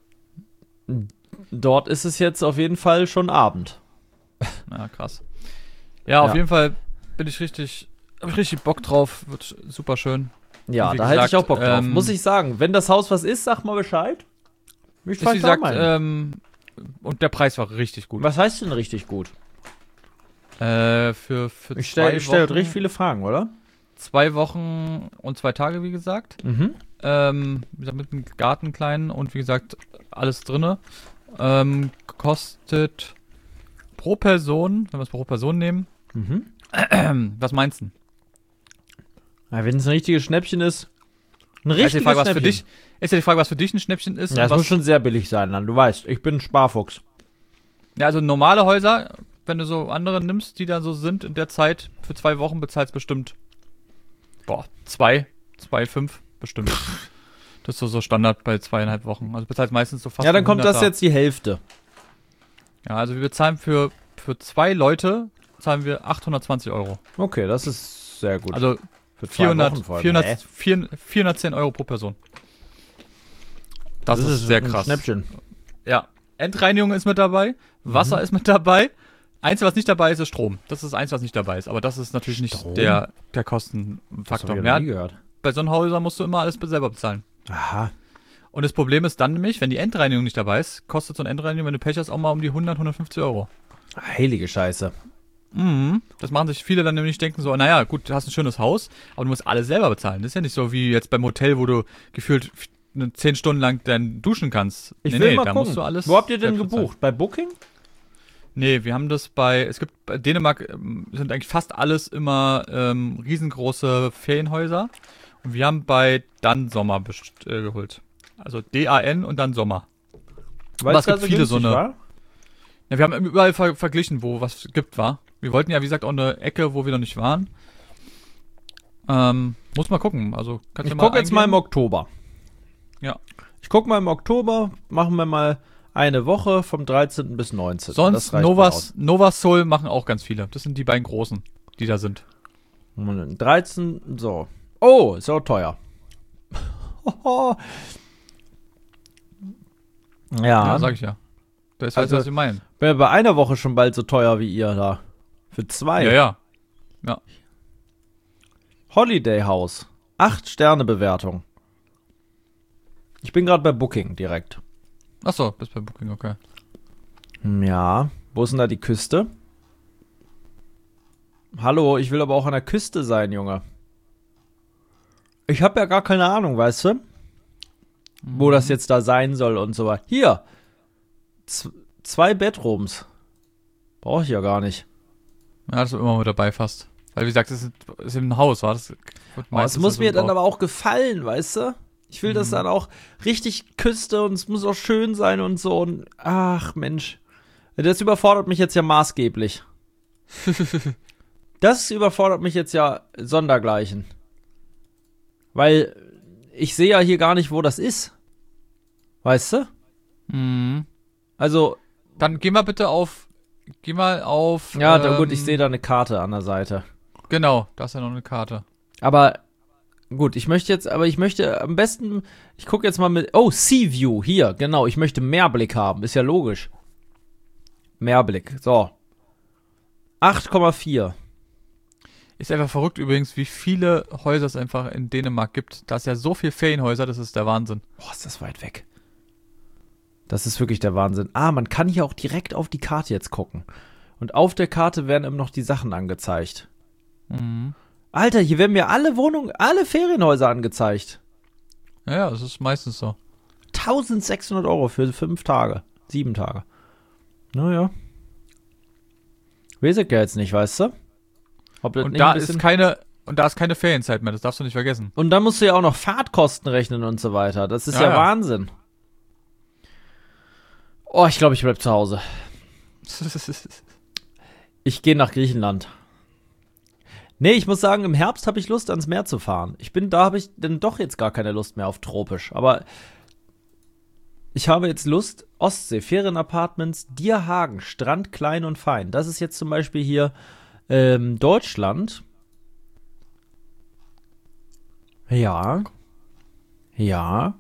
dort ist es jetzt auf jeden Fall schon Abend. Ja, krass. Ja, auf Ja. jeden Fall bin ich richtig, hab ich richtig Bock drauf. Wird super schön. Ja, Wie da hätte ich gesagt, auch Bock drauf. ähm, Muss ich sagen. Wenn das Haus was ist, sag mal Bescheid. Ich Ist, fahr wie ich da gesagt, mal hin. ähm, und der Preis war richtig gut. Was heißt denn richtig gut? Äh, für, für Ich zwei stelle stell Wochen, richtig viele Fragen, oder? zwei Wochen und zwei Tage, wie gesagt. Mhm. Ähm, wie gesagt, mit einem Garten kleinen und wie gesagt, alles drinne. Ähm, kostet pro Person, wenn wir es pro Person nehmen, Mhm. was meinst du? Ja, wenn es ein richtiges Schnäppchen ist. Ein Ist ja richtiges die Frage, was für Schnäppchen. dich, ist ja die Frage, was für dich ein Schnäppchen ist. Ja, und es was, muss schon sehr billig sein, dann. Du weißt, ich bin ein Sparfuchs. ja, also normale Häuser, wenn du so andere nimmst, die da so sind in der Zeit, für zwei Wochen bezahlst bestimmt, boah, zwei, zwei, fünf, bestimmt. Das ist so, so Standard bei zweieinhalb Wochen. Also bezahlst meistens so fast Ja, dann ein kommt das Hunderter. jetzt die Hälfte. Ja, also wir bezahlen für, für zwei Leute, zahlen wir achthundertzwanzig Euro. Okay, das ist sehr gut. Also für zwei vierhundert, Wochen vor allem. vierhundert, Hä? vierhundert, vierhundertzehn Euro pro Person. Das, ist, sehr ein krass. Schnäppchen. Ja. Endreinigung ist mit dabei, Wasser Mhm. ist mit dabei. Einzige, was nicht dabei ist, ist Strom. Das ist das Einzige, was nicht dabei ist. Aber das ist natürlich Strom? nicht der, der Das hab Kostenfaktor. ich Ja, ja nie gehört. bei so einem Häuser musst du immer alles selber bezahlen. Aha. Und das Problem ist dann nämlich, wenn die Endreinigung nicht dabei ist, kostet so eine Endreinigung, wenn du Pech hast, auch mal um die hundert, hundertfünfzig Euro. Heilige Scheiße. Mhm. Das machen sich viele dann nämlich denken so, naja, gut, du hast ein schönes Haus, aber du musst alles selber bezahlen. Das ist ja nicht so wie jetzt beim Hotel, wo du gefühlt f- zehn Stunden lang dann duschen kannst. Ich nee, will nee, mal da gucken. musst du alles Wo habt ihr denn selbst bezahlen. gebucht? Bei Booking? Nee, wir haben das bei, es gibt, bei Dänemark ähm, sind eigentlich fast alles immer ähm, riesengroße Ferienhäuser. Wir haben bei Dann Sommer best- äh, geholt. Also D A N und dann Sommer. Weil Aber es gibt so viele so günstig eine. war? Ja, wir haben überall ver verglichen, wo was gibt, war. Wir wollten ja, wie gesagt, auch eine Ecke, wo wir noch nicht waren. Ähm, muss mal gucken. Also, kannst Ich du mal gucke jetzt mal im eingeben? Oktober. Ja. Ich gucke mal im Oktober, machen wir mal eine Woche vom dreizehnten bis neunzehnten Sonst Das reicht mir Novas, Novasol machen auch ganz viele. Das sind die beiden großen, die da sind. aus. dreizehn, so. Oh, ist auch teuer. Ja, ja, sag ich ja. Das ist Also- also, was ich meine. wäre bei einer Woche schon bald so teuer wie ihr da. Für zwei. Ja, ja. Ja. Holiday House. Acht Sterne Bewertung. Ich bin gerade bei Booking direkt. Achso, bist bei Booking, okay. Hm, Ja, wo ist denn da die Küste? Hallo, ich will aber auch an der Küste sein, Junge. Ich habe ja gar keine Ahnung, weißt du? Wo das jetzt da sein soll und so weiter. Hier. Z zwei Bedrooms. Brauche ich ja gar nicht. Ja, das ist immer mit dabei fast. Weil, wie gesagt, das ist, ist eben ein Haus, war das? Oh, es muss mir dann aber auch gefallen, weißt du? Ich will das dann auch richtig Küste und es muss auch schön sein und so. Und ach, Mensch. Das überfordert mich jetzt ja maßgeblich. Das überfordert mich jetzt ja sondergleichen. Weil ich sehe ja hier gar nicht, wo das ist. Weißt du? Mhm. Also, Dann geh mal bitte auf. Geh mal auf. ja, ähm, da, gut, ich sehe da eine Karte an der Seite. Genau, da ist ja noch eine Karte. Aber gut, ich möchte jetzt, aber ich möchte am besten, ich gucke jetzt mal mit, oh, Sea View, hier, genau, ich möchte Mehrblick haben, ist ja logisch. Mehrblick, so. acht Komma vier. Ist einfach verrückt übrigens, wie viele Häuser es einfach in Dänemark gibt. Da ist ja so viel Ferienhäuser, das ist der Wahnsinn. Boah, ist das weit weg. Das ist wirklich der Wahnsinn. Ah, man kann hier auch direkt auf die Karte jetzt gucken. Und auf der Karte werden immer noch die Sachen angezeigt. Mhm. Alter, hier werden mir alle Wohnungen, alle Ferienhäuser angezeigt. Ja, ja, das ist meistens so. eintausendsechshundert Euro für fünf Tage. Sieben Tage. Naja. Weiß ich ja jetzt nicht, weißt du? Ob das Und nicht da ein bisschen- ist keine, und da ist keine Ferienzeit mehr, das darfst du nicht vergessen. Und dann musst du ja auch noch Fahrtkosten rechnen und so weiter. Das ist ja, Ja, ja. Wahnsinn. Oh, ich glaube, ich bleib zu Hause. Ich gehe nach Griechenland. Nee, ich muss sagen, im Herbst habe ich Lust, ans Meer zu fahren. Ich bin, da habe ich dann doch jetzt gar keine Lust mehr auf tropisch. Aber ich habe jetzt Lust, Ostsee, Ferienapartments, Dierhagen, Strand klein und fein. Das ist jetzt zum Beispiel hier ähm, Deutschland. Ja. Ja.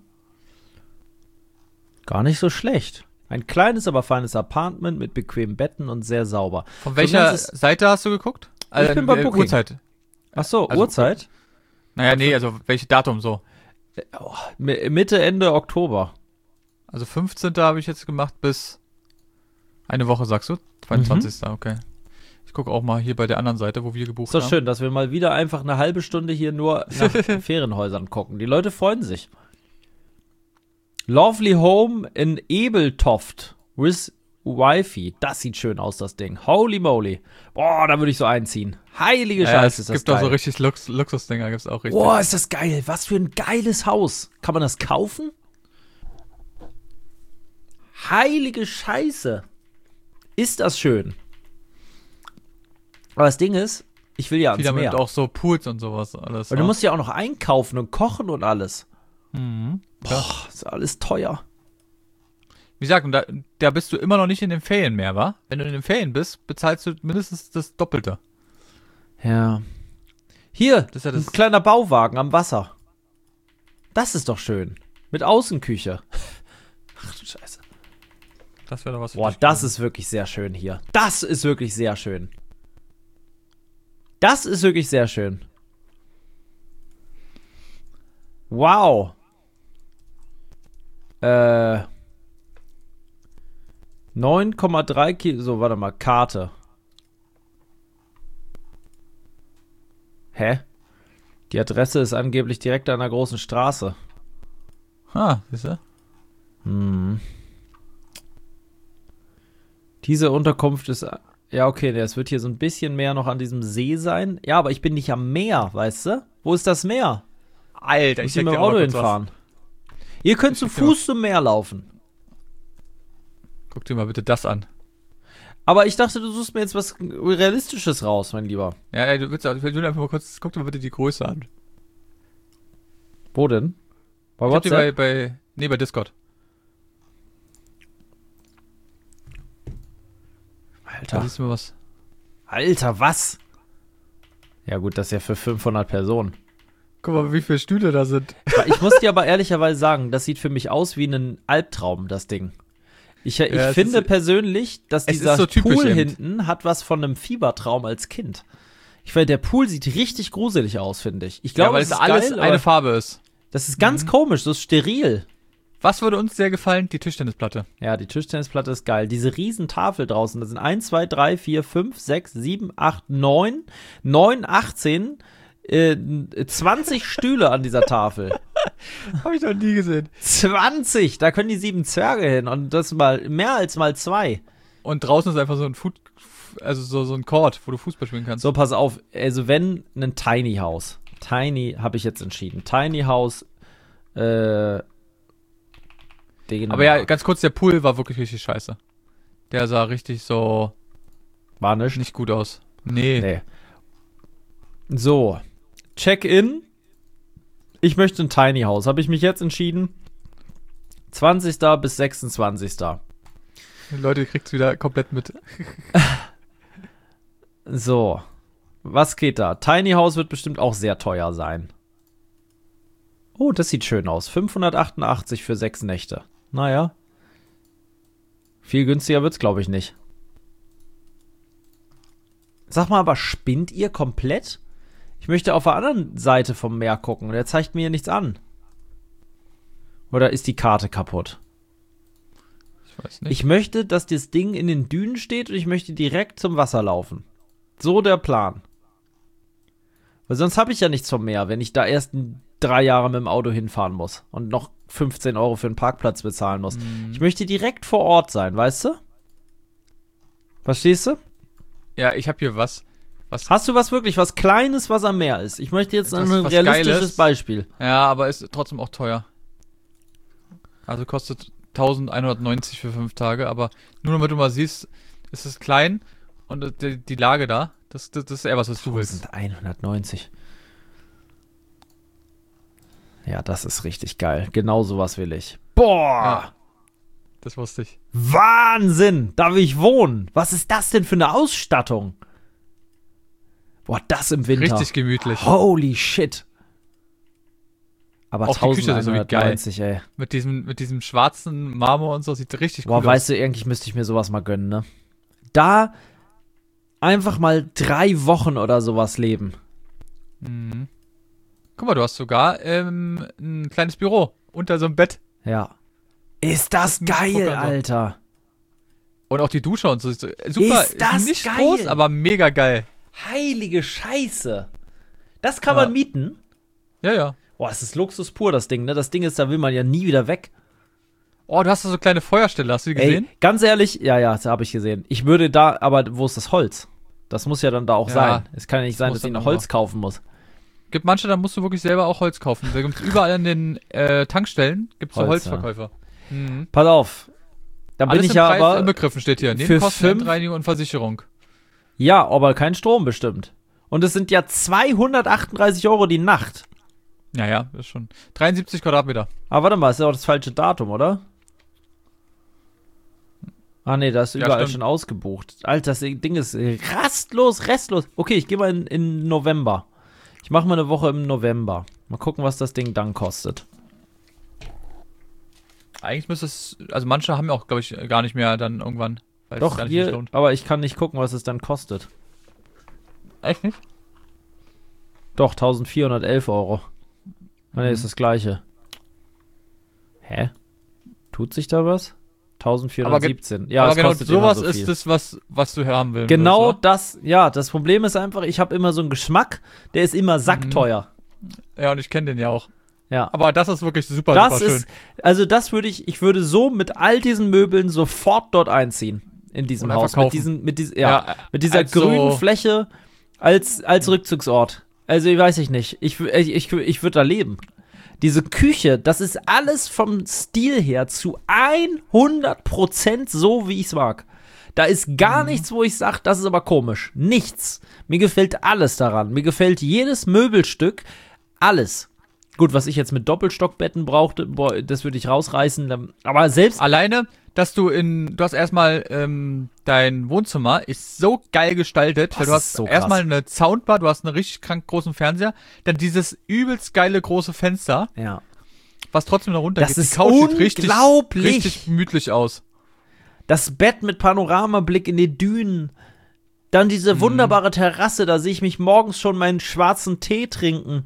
Gar nicht so schlecht. Ein kleines, aber feines Apartment mit bequemen Betten und sehr sauber. Von So welcher ganzes- Seite hast du geguckt? Ich bin bei äh, Booking. Uhrzeit. Ach so, Also- Uhrzeit? Naja, nee, also welche Datum so? Oh, Mi- Mitte, Ende Oktober. Also fünfzehnten habe ich jetzt gemacht bis eine Woche, sagst du? zweiundzwanzigsten Okay. Ich gucke auch mal hier bei der anderen Seite, wo wir gebucht Ist doch haben. schön, dass wir mal wieder einfach eine halbe Stunde hier nur nach Ferienhäusern gucken. Die Leute freuen sich. Lovely Home in Ebeltoft with Wifi. Das sieht schön aus, das Ding. Holy moly. Boah, da würde ich so einziehen. Heilige Ja, Scheiße, es ist das gibt auch so geil. richtig Lux Luxusdinger, gibt's auch richtig. Boah, ist das geil. Was für ein geiles Haus. Kann man das kaufen? Heilige Scheiße. Ist das schön. Aber das Ding ist, ich will ja ans Viele haben Meer. eben auch so Pools und sowas alles. Und du ne? musst ja auch noch einkaufen und kochen und alles. Mhm. Boah, ist alles teuer. Wie gesagt, und da, da bist du immer noch nicht in den Ferien mehr, wa? Wenn du in den Ferien bist, bezahlst du mindestens das Doppelte. Ja. Hier, Das ist ja ein das- kleiner Bauwagen am Wasser. Das ist doch schön. Mit Außenküche. Ach du Scheiße. Das wäre doch was für Boah, dich das gewesen. ist wirklich sehr schön hier. Das ist wirklich sehr schön. Das ist wirklich sehr schön. Wow. Äh. neun Komma drei Kilo. So, warte mal. Karte. Hä? Die Adresse ist angeblich direkt an einer großen Straße. Ah, siehst du? Hm. Diese Unterkunft ist. Ja, okay, es wird hier so ein bisschen mehr noch an diesem See sein. Ja, aber ich bin nicht am Meer, weißt du? Wo ist das Meer? Alter, Muss ich ich mit check dem dir auch Auto mal kurz was. hinfahren. Ihr könnt zu schick dir mal- Fuß zum Meer laufen. Guck dir mal bitte das an. Aber ich dachte, du suchst mir jetzt was Realistisches raus, mein Lieber. Ja, ey, du willst auch, ich will einfach mal kurz, guck dir mal bitte die Größe an. Wo denn? Bei Ich hab die WhatsApp? bei, bei, nee, bei Discord. Da Alter. siehst du mal was. Alter, was? Ja gut, das ist ja für fünfhundert Personen. Guck mal, wie viele Stühle da sind. Ich muss dir aber ehrlicherweise sagen, das sieht für mich aus wie ein Albtraum, das Ding. Ich, ich Ja, es finde ist- persönlich, dass es ist dieser so typisch Pool eben. hinten hat was von einem Fiebertraum als Kind. Ich finde, der Pool sieht richtig gruselig aus, finde ich. Ich Ja, glaube, weil es es ist alles geil, eine aber Farbe ist. das ist ganz Mhm. komisch, so steril. Was würde uns sehr gefallen? Die Tischtennisplatte. Ja, die Tischtennisplatte ist geil. Diese riesen Tafel draußen, das sind eins, zwei, drei, vier, fünf, sechs, sieben, acht, neun, neun, achtzehn, äh, zwanzig Stühle an dieser Tafel. Hab ich noch nie gesehen. zwanzig! Da können die sieben Zwerge hin und das mal mehr als mal zwei. Und draußen ist einfach so ein Food, also so, so ein Court, wo du Fußball spielen kannst. So, pass auf, also wenn ein Tiny House. Tiny, habe ich jetzt entschieden. Tiny House, äh, Dänemark. Aber ja, ganz kurz, der Pool war wirklich richtig scheiße. Der sah richtig so war nicht. nicht gut aus. Nee. Nee. So, Check-in. Ich möchte ein Tiny House. Habe ich mich jetzt entschieden. zwanzigsten bis sechsundzwanzigsten Leute, kriegt's wieder komplett mit. So, was geht da? Tiny House wird bestimmt auch sehr teuer sein. Oh, das sieht schön aus. fünfhundertachtundachtzig für sechs Nächte. Naja. Viel günstiger wird's, glaube ich, nicht. Sag mal, aber spinnt ihr komplett? Ich möchte auf der anderen Seite vom Meer gucken. Der zeigt mir hier nichts an. Oder ist die Karte kaputt? Ich weiß nicht. Ich möchte, dass das Ding in den Dünen steht und ich möchte direkt zum Wasser laufen. So der Plan. Weil sonst habe ich ja nichts vom Meer, wenn ich da erst drei Jahre mit dem Auto hinfahren muss und noch fünfzehn Euro für einen Parkplatz bezahlen muss. Mhm. Ich möchte direkt vor Ort sein, weißt du? Verstehst du? Ja, ich habe hier was. was. Hast du was wirklich, was Kleines, was am Meer ist? Ich möchte jetzt Das, ein was realistisches Geiles. Beispiel. Ja, aber ist trotzdem auch teuer. Also kostet elfhundertneunzig für fünf Tage, aber nur damit du mal siehst, ist es klein und die, die Lage da, das, das, das ist eher was, was du willst. elfhundertneunzig. Ja, das ist richtig geil. Genau sowas will ich. Boah! Ja, das wusste ich. Wahnsinn! Da will ich wohnen. Was ist das denn für eine Ausstattung? Boah, das im Winter. Richtig gemütlich. Holy shit. Aber Auch die Küche ist irgendwie elfhundertneunzig, ey. Mit diesem, mit diesem schwarzen Marmor und so, sieht richtig Boah, cool weißt aus. du, eigentlich müsste ich mir sowas mal gönnen, ne? Da einfach mal drei Wochen oder sowas leben. Mhm. Guck mal, du hast sogar ähm, ein kleines Büro unter so einem Bett. Ja. Ist das Guck geil, mal so. Alter. Und auch die Dusche und so. Ist so- super, Ist das nicht geil. groß, aber mega geil. Heilige Scheiße. Das kann Ja. man mieten. Ja, ja. Boah, das ist Luxus pur, das Ding, ne? Das Ding ist, da will man ja nie wieder weg. Oh, du hast da so kleine Feuerstelle, hast du die gesehen? Ey, ganz ehrlich, ja, ja, das habe ich gesehen. Ich würde da, aber wo ist das Holz? Das muss ja dann da auch Ja, sein. Es kann ja nicht das sein, muss dass ich dann noch auch Holz kaufen muss. Gibt manche, da musst du wirklich selber auch Holz kaufen. Da gibt's überall an den äh, Tankstellen gibt's so Holz, Holzverkäufer. Mhm. Pass auf. Da Alles bin ich im ja Preis aber. inbegriffen steht hier. für Nebenkosten, fünf- Endreinigung und Versicherung. Ja, aber kein Strom bestimmt. Und es sind ja zweihundertachtunddreißig Euro die Nacht. Ja, ja, das ist schon. dreiundsiebzig Quadratmeter. Aber warte mal, ist ja auch das falsche Datum, oder? Ah, nee, das ist Ja, überall stimmt. schon ausgebucht. Alter, das Ding ist rastlos, restlos. Okay, ich gehe mal in, in November. Ich mache mal eine Woche im November. Mal gucken, was das Ding dann kostet. Eigentlich müsste es, also manche haben ja auch, glaube ich, gar nicht mehr dann irgendwann. Weil es Doch, gar nicht sich hier, lohnt. aber ich kann nicht gucken, was es dann kostet. Echt nicht? Doch, eintausendvierhundertelf Euro. Ah, nee, Mhm. ist das gleiche. Hä? Tut sich da was? eintausendvierhundertsiebzehn. Ja, aber es genau kostet immer sowas so ist viel. das, was, was du haben willst. Genau Oder? das, ja, das Problem ist einfach, ich habe immer so einen Geschmack, der ist immer sackteuer. Ja, und ich kenne den ja auch. Ja. Aber das ist wirklich super, Das super schön. ist, also das würde ich, ich würde so mit all diesen Möbeln sofort dort einziehen. In diesem Und einfach Haus. Mit kaufen. diesen, mit diesen, ja, Ja, mit dieser als so- grünen Fläche als, als Rückzugsort. Also, ich weiß ich nicht. Ich, ich, ich, ich würde da leben. Diese Küche, das ist alles vom Stil her zu hundert Prozent so, wie ich es mag. Da ist gar mhm. nichts, wo ich sage, das ist aber komisch. Nichts. Mir gefällt alles daran. Mir gefällt jedes Möbelstück. Alles. Gut, was ich jetzt mit Doppelstockbetten brauchte, boah, das würde ich rausreißen. Aber selbst... Alleine, dass du in... Du hast erstmal... Ähm, dein Wohnzimmer ist so geil gestaltet. Das weil du hast so erstmal eine Soundbar, du hast einen richtig krank großen Fernseher. Dann dieses übelst geile große Fenster. Ja. Was trotzdem noch runter das geht. Ist Die Couch sieht richtig, unglaublich. richtig gemütlich aus. Das Bett mit Panoramablick in die Dünen. Dann diese wunderbare Terrasse, da sehe ich mich morgens schon meinen schwarzen Tee trinken.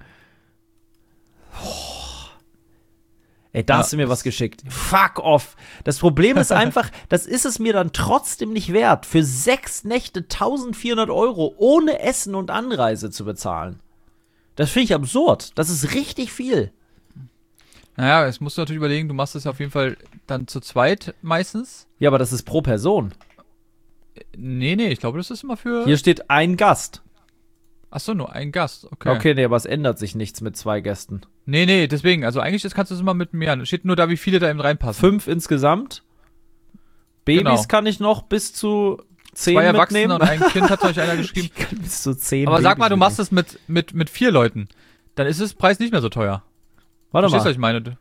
Oh. Ey, da Ja, hast du mir was geschickt. Fuck off. Das Problem ist einfach, das ist es mir dann trotzdem nicht wert, für sechs Nächte eintausendvierhundert Euro ohne Essen und Anreise zu bezahlen. Das finde ich absurd. Das ist richtig viel. Naja, jetzt musst du natürlich überlegen, du machst das ja auf jeden Fall dann zu zweit meistens. Ja, aber das ist pro Person. Nee, nee, ich glaube, das ist immer für... Hier steht ein Gast. Achso, nur ein Gast, okay. Okay, nee, aber es ändert sich nichts mit zwei Gästen. Nee, nee, deswegen, also eigentlich das kannst du es immer mit mehr. Steht nur da, wie viele da eben reinpassen. Fünf insgesamt. Babys Genau. kann ich noch bis zu zehn Zwei Erwachsene mitnehmen. und ein Kind hat euch einer geschrieben. Ich kann bis zu zehn Aber sag Babys mal, du machst mitnehmen. es mit, mit, mit vier Leuten. Dann ist das Preis nicht mehr so teuer. Warte Verstehst du, was mal. ich meine?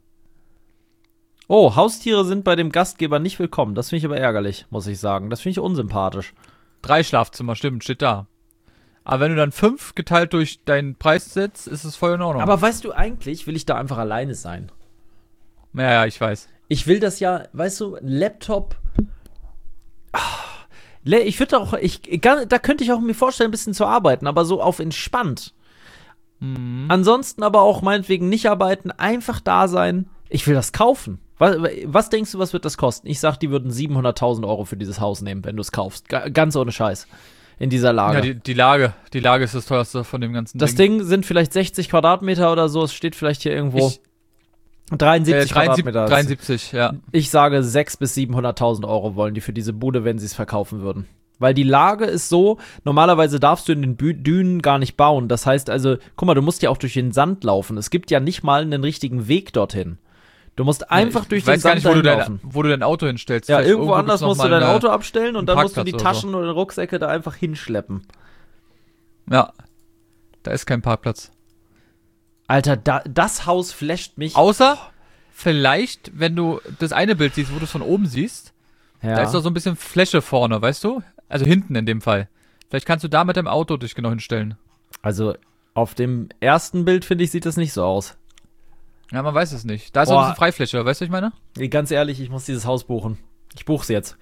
Oh, Haustiere sind bei dem Gastgeber nicht willkommen. Das finde ich aber ärgerlich, muss ich sagen. Das finde ich unsympathisch. Drei Schlafzimmer, stimmt, steht da. Aber wenn du dann fünf geteilt durch deinen Preis setzt, ist es voll in Ordnung. Aber weißt du, eigentlich will ich da einfach alleine sein. Ja, ja, ich weiß. Ich will das ja, weißt du, ein Laptop. Ah, le- Ich würde auch, ich, gar- da könnte ich auch mir vorstellen, ein bisschen zu arbeiten, aber so auf entspannt. Mhm. Ansonsten aber auch meinetwegen nicht arbeiten, einfach da sein. Ich will das kaufen. Was, was denkst du, was wird das kosten? Ich sag, die würden siebenhunderttausend Euro für dieses Haus nehmen, wenn du es kaufst. Ga- ganz ohne Scheiß. In dieser Lage. Ja, die, die Lage. Die Lage ist das teuerste von dem ganzen das Ding. Ding sind vielleicht sechzig Quadratmeter oder so. Es steht vielleicht hier irgendwo Ich- dreiundsiebzig äh, Quadratmeter. dreiundsiebzig, ja. Ich sage, sechshunderttausend bis siebenhunderttausend Euro wollen die für diese Bude, wenn sie es verkaufen würden. Weil die Lage ist so, normalerweise darfst du in den Bü- Dünen gar nicht bauen. Das heißt also, guck mal, du musst ja auch durch den Sand laufen. Es gibt ja nicht mal einen richtigen Weg dorthin. Du musst einfach ich durch weiß den gar Sand nicht, wo du, dahin dein, laufen. wo du dein Auto hinstellst. Ja, Vielleicht irgendwo anders gibt's musst noch du mal dein eine- Auto abstellen und einen dann musst du die Parkplatz oder Taschen oder Rucksäcke da einfach hinschleppen. Ja. Da ist kein Parkplatz. Alter, da, das Haus flasht mich. Außer, vielleicht, wenn du das eine Bild siehst, wo du es von oben siehst, Ja. da ist doch so ein bisschen Fläche vorne, weißt du? Also hinten in dem Fall. Vielleicht kannst du da mit deinem Auto dich genau hinstellen. Also auf dem ersten Bild, finde ich, sieht das nicht so aus. Ja, man weiß es nicht. Da ist Boah. auch ein bisschen Freifläche, weißt du, was ich meine? Nee, ganz ehrlich, ich muss dieses Haus buchen. Ich buch's jetzt.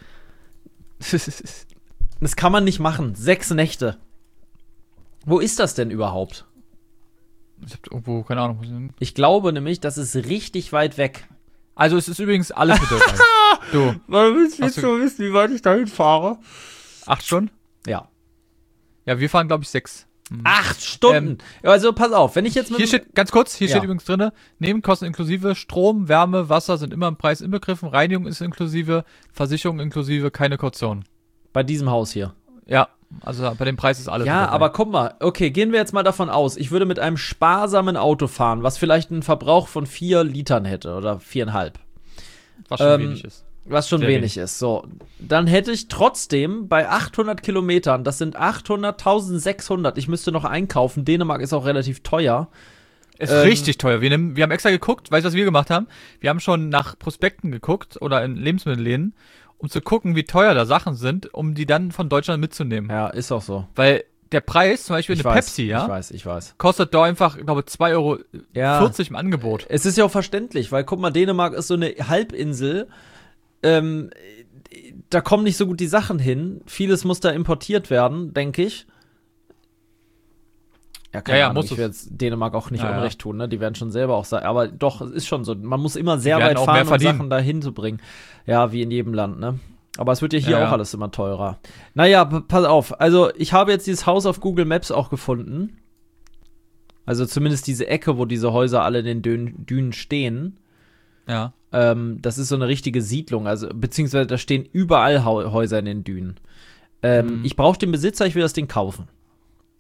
Das kann man nicht machen. Sechs Nächte. Wo ist das denn überhaupt? Ich hab irgendwo, keine Ahnung. wo sie sind. Ich glaube nämlich, das ist richtig weit weg. Also es ist übrigens alles mit dabei. Du, Willst Hast du- wissen, wie weit ich dahin fahre? acht Stunden? Ja. Ja, wir fahren, glaube ich, sechs. Mhm. Acht Stunden. Also pass auf, wenn ich jetzt mit Hier steht, ganz kurz, hier Ja. steht übrigens drinne, Nebenkosten inklusive, Strom, Wärme, Wasser sind immer im Preis inbegriffen, Reinigung ist inklusive, Versicherung inklusive, keine Kaution. bei diesem Haus hier. Ja, also bei dem Preis ist alles Ja, mit dabei. aber guck mal, okay, gehen wir jetzt mal davon aus, ich würde mit einem sparsamen Auto fahren, was vielleicht einen Verbrauch von vier Litern hätte oder viereinhalb. was schon ähm, wenig ist. Was schon Sehr wenig ist. So, dann hätte ich trotzdem bei achthundert Kilometern, das sind achthundert, eintausendsechshundert, ich müsste noch einkaufen. Dänemark ist auch relativ teuer. Ist ähm, richtig teuer. Wir, nehmen, wir haben extra geguckt, weißt du, was wir gemacht haben? Wir haben schon nach Prospekten geguckt oder in Lebensmittelläden, um zu gucken, wie teuer da Sachen sind, um die dann von Deutschland mitzunehmen. Ja, ist auch so. Weil der Preis, zum Beispiel Ich eine weiß, Pepsi, Ich ja, weiß, ich weiß. kostet da einfach, ich glaube, zwei Euro Ja. vierzig im Angebot. Es ist ja auch verständlich, weil guck mal, Dänemark ist so eine Halbinsel. Ähm, da kommen nicht so gut die Sachen hin. Vieles muss da importiert werden, denke ich. Ja, keine Ja, ja, Ahnung, muss ich es. will jetzt Dänemark auch nicht Ja, ja. Unrecht tun, ne? Die werden schon selber auch sagen. Aber doch, es ist schon so. Man muss immer sehr Die werden weit auch mehr fahren, um verdienen. Sachen da hinzubringen. Ja, wie in jedem Land, ne? Aber es wird ja hier Ja, auch ja. alles immer teurer. Naja, p- pass auf. Also, ich habe jetzt dieses Haus auf Google Maps auch gefunden. Also zumindest diese Ecke, wo diese Häuser alle in den Dün Dünen stehen. Ja. Ähm, das ist so eine richtige Siedlung, also beziehungsweise da stehen überall Hau Häuser in den Dünen. Ähm, Mhm. Ich brauche den Besitzer, ich will das Ding kaufen.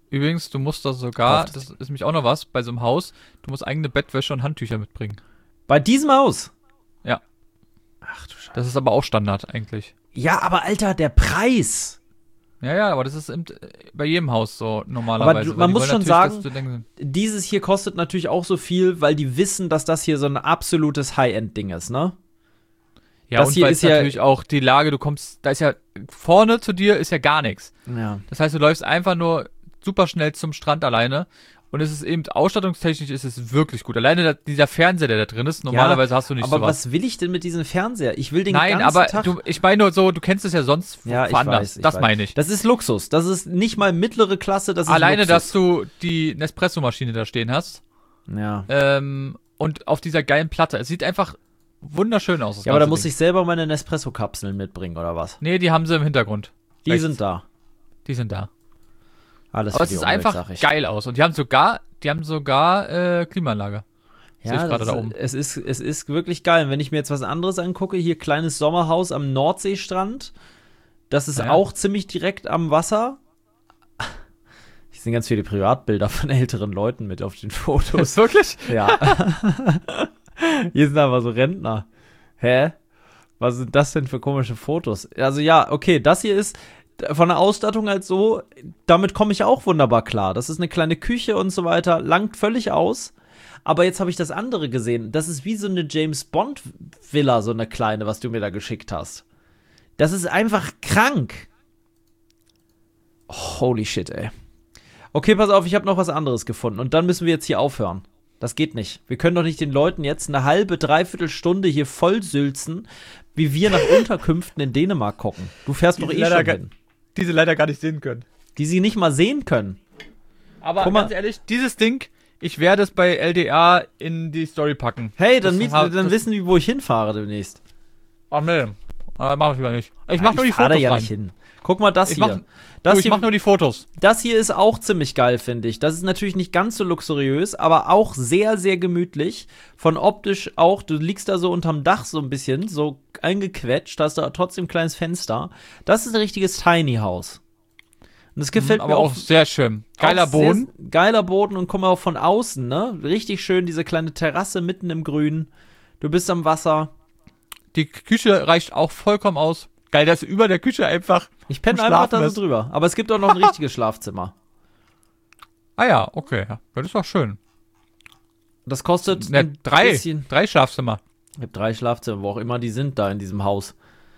Übrigens, du musst da sogar, Kauft. das ist nämlich auch noch was, bei so einem Haus, du musst eigene Bettwäsche und Handtücher mitbringen. Bei diesem Haus? Ja. Ach du Scheiße. Das ist aber auch Standard eigentlich. Ja, aber Alter, der Preis. Ja, ja, aber das ist im, bei jedem Haus so normalerweise. Aber du, weil man die muss wollen schon natürlich, sagen, dass du denkst, dieses hier kostet natürlich auch so viel, weil die wissen, dass das hier so ein absolutes High-End-Ding ist, ne? ja, das und hier weil ist es ja- natürlich auch die Lage, du kommst, da ist ja, vorne zu dir ist ja gar nichts. Ja. Das heißt, du läufst einfach nur super schnell zum Strand alleine. Und es ist eben, ausstattungstechnisch ist es wirklich gut. Alleine da, dieser Fernseher, der da drin ist, normalerweise hast du nicht Aber sowas. was will ich denn mit diesem Fernseher? Ich will den Nein, ganzen aber Tag... du, ich meine nur so, du kennst es ja sonst Ja, ich woanders. weiß, ich das weiß. meine ich. Das ist Luxus. Das ist nicht mal mittlere Klasse, das ist Alleine, Luxus. dass du die Nespresso-Maschine da stehen hast Ja. ähm, und auf dieser geilen Platte. Es sieht einfach wunderschön aus. Das Ja, aber da ganze muss Ding. ich selber meine Nespresso-Kapseln mitbringen, oder was? Nee, die haben sie im Hintergrund. Die Rechts. sind da. Die sind da. Alles Aber für es die ist Umwelt, einfach sag ich. geil aus. Und die haben sogar, die haben sogar äh, Klimaanlage. Sehe ich Ja, gerade das da ist, oben. es ist, es ist wirklich geil. Und wenn ich mir jetzt was anderes angucke, hier kleines Sommerhaus am Nordseestrand, das ist Ja. auch ziemlich direkt am Wasser. Hier sind ganz viele Privatbilder von älteren Leuten mit auf den Fotos. Ist wirklich? Ja. Hier sind aber so Rentner. Hä? Was sind das denn für komische Fotos? Also ja, okay, das hier ist von der Ausstattung halt so, damit komme ich auch wunderbar klar. Das ist eine kleine Küche und so weiter, langt völlig aus. Aber jetzt habe ich das andere gesehen. Das ist wie so eine James-Bond-Villa, so eine kleine, was du mir da geschickt hast. Das ist einfach krank. Holy shit, ey. Okay, pass auf, ich habe noch was anderes gefunden. Und dann müssen wir jetzt hier aufhören. Das geht nicht. Wir können doch nicht den Leuten jetzt eine halbe, dreiviertel Stunde hier vollsülzen, wie wir nach Unterkünften in Dänemark gucken. Du fährst doch Die eh leider schon ge- hin. Die sie leider gar nicht sehen können. Die sie nicht mal sehen können. Aber Guck mal. ganz ehrlich, dieses Ding, ich werde es bei L D A in die Story packen. Hey, dann, Das miet, hat- dann das- wissen die, wo ich hinfahre demnächst. Ach nee, äh, mach ich lieber nicht. Ich mach nur die fahr da Fotos ja rein. nicht hin. Guck mal das Ich hier. mach, das, du, ich hier mach nur die Fotos. das hier ist auch ziemlich geil, finde ich. Das ist natürlich nicht ganz so luxuriös, aber auch sehr, sehr gemütlich. Von optisch auch, du liegst da so unterm Dach so ein bisschen, so eingequetscht, hast da trotzdem ein kleines Fenster. Das ist ein richtiges Tiny House. Und das gefällt aber mir auch auch. sehr schön. Geiler auch sehr- Boden. Geiler Boden und komm mal auch von außen, ne? Richtig schön, diese kleine Terrasse mitten im Grün. Du bist am Wasser. Die Küche reicht auch vollkommen aus. Geil, dass über der Küche einfach. Ich penne Zum einfach Schlafen da ist. so drüber. Aber es gibt auch noch ein richtiges Schlafzimmer. Ah ja, okay. Ja, das ist doch schön. Das kostet Ne, ein drei. bisschen. Drei Schlafzimmer. Ich habe drei Schlafzimmer, wo auch immer die sind da in diesem Haus.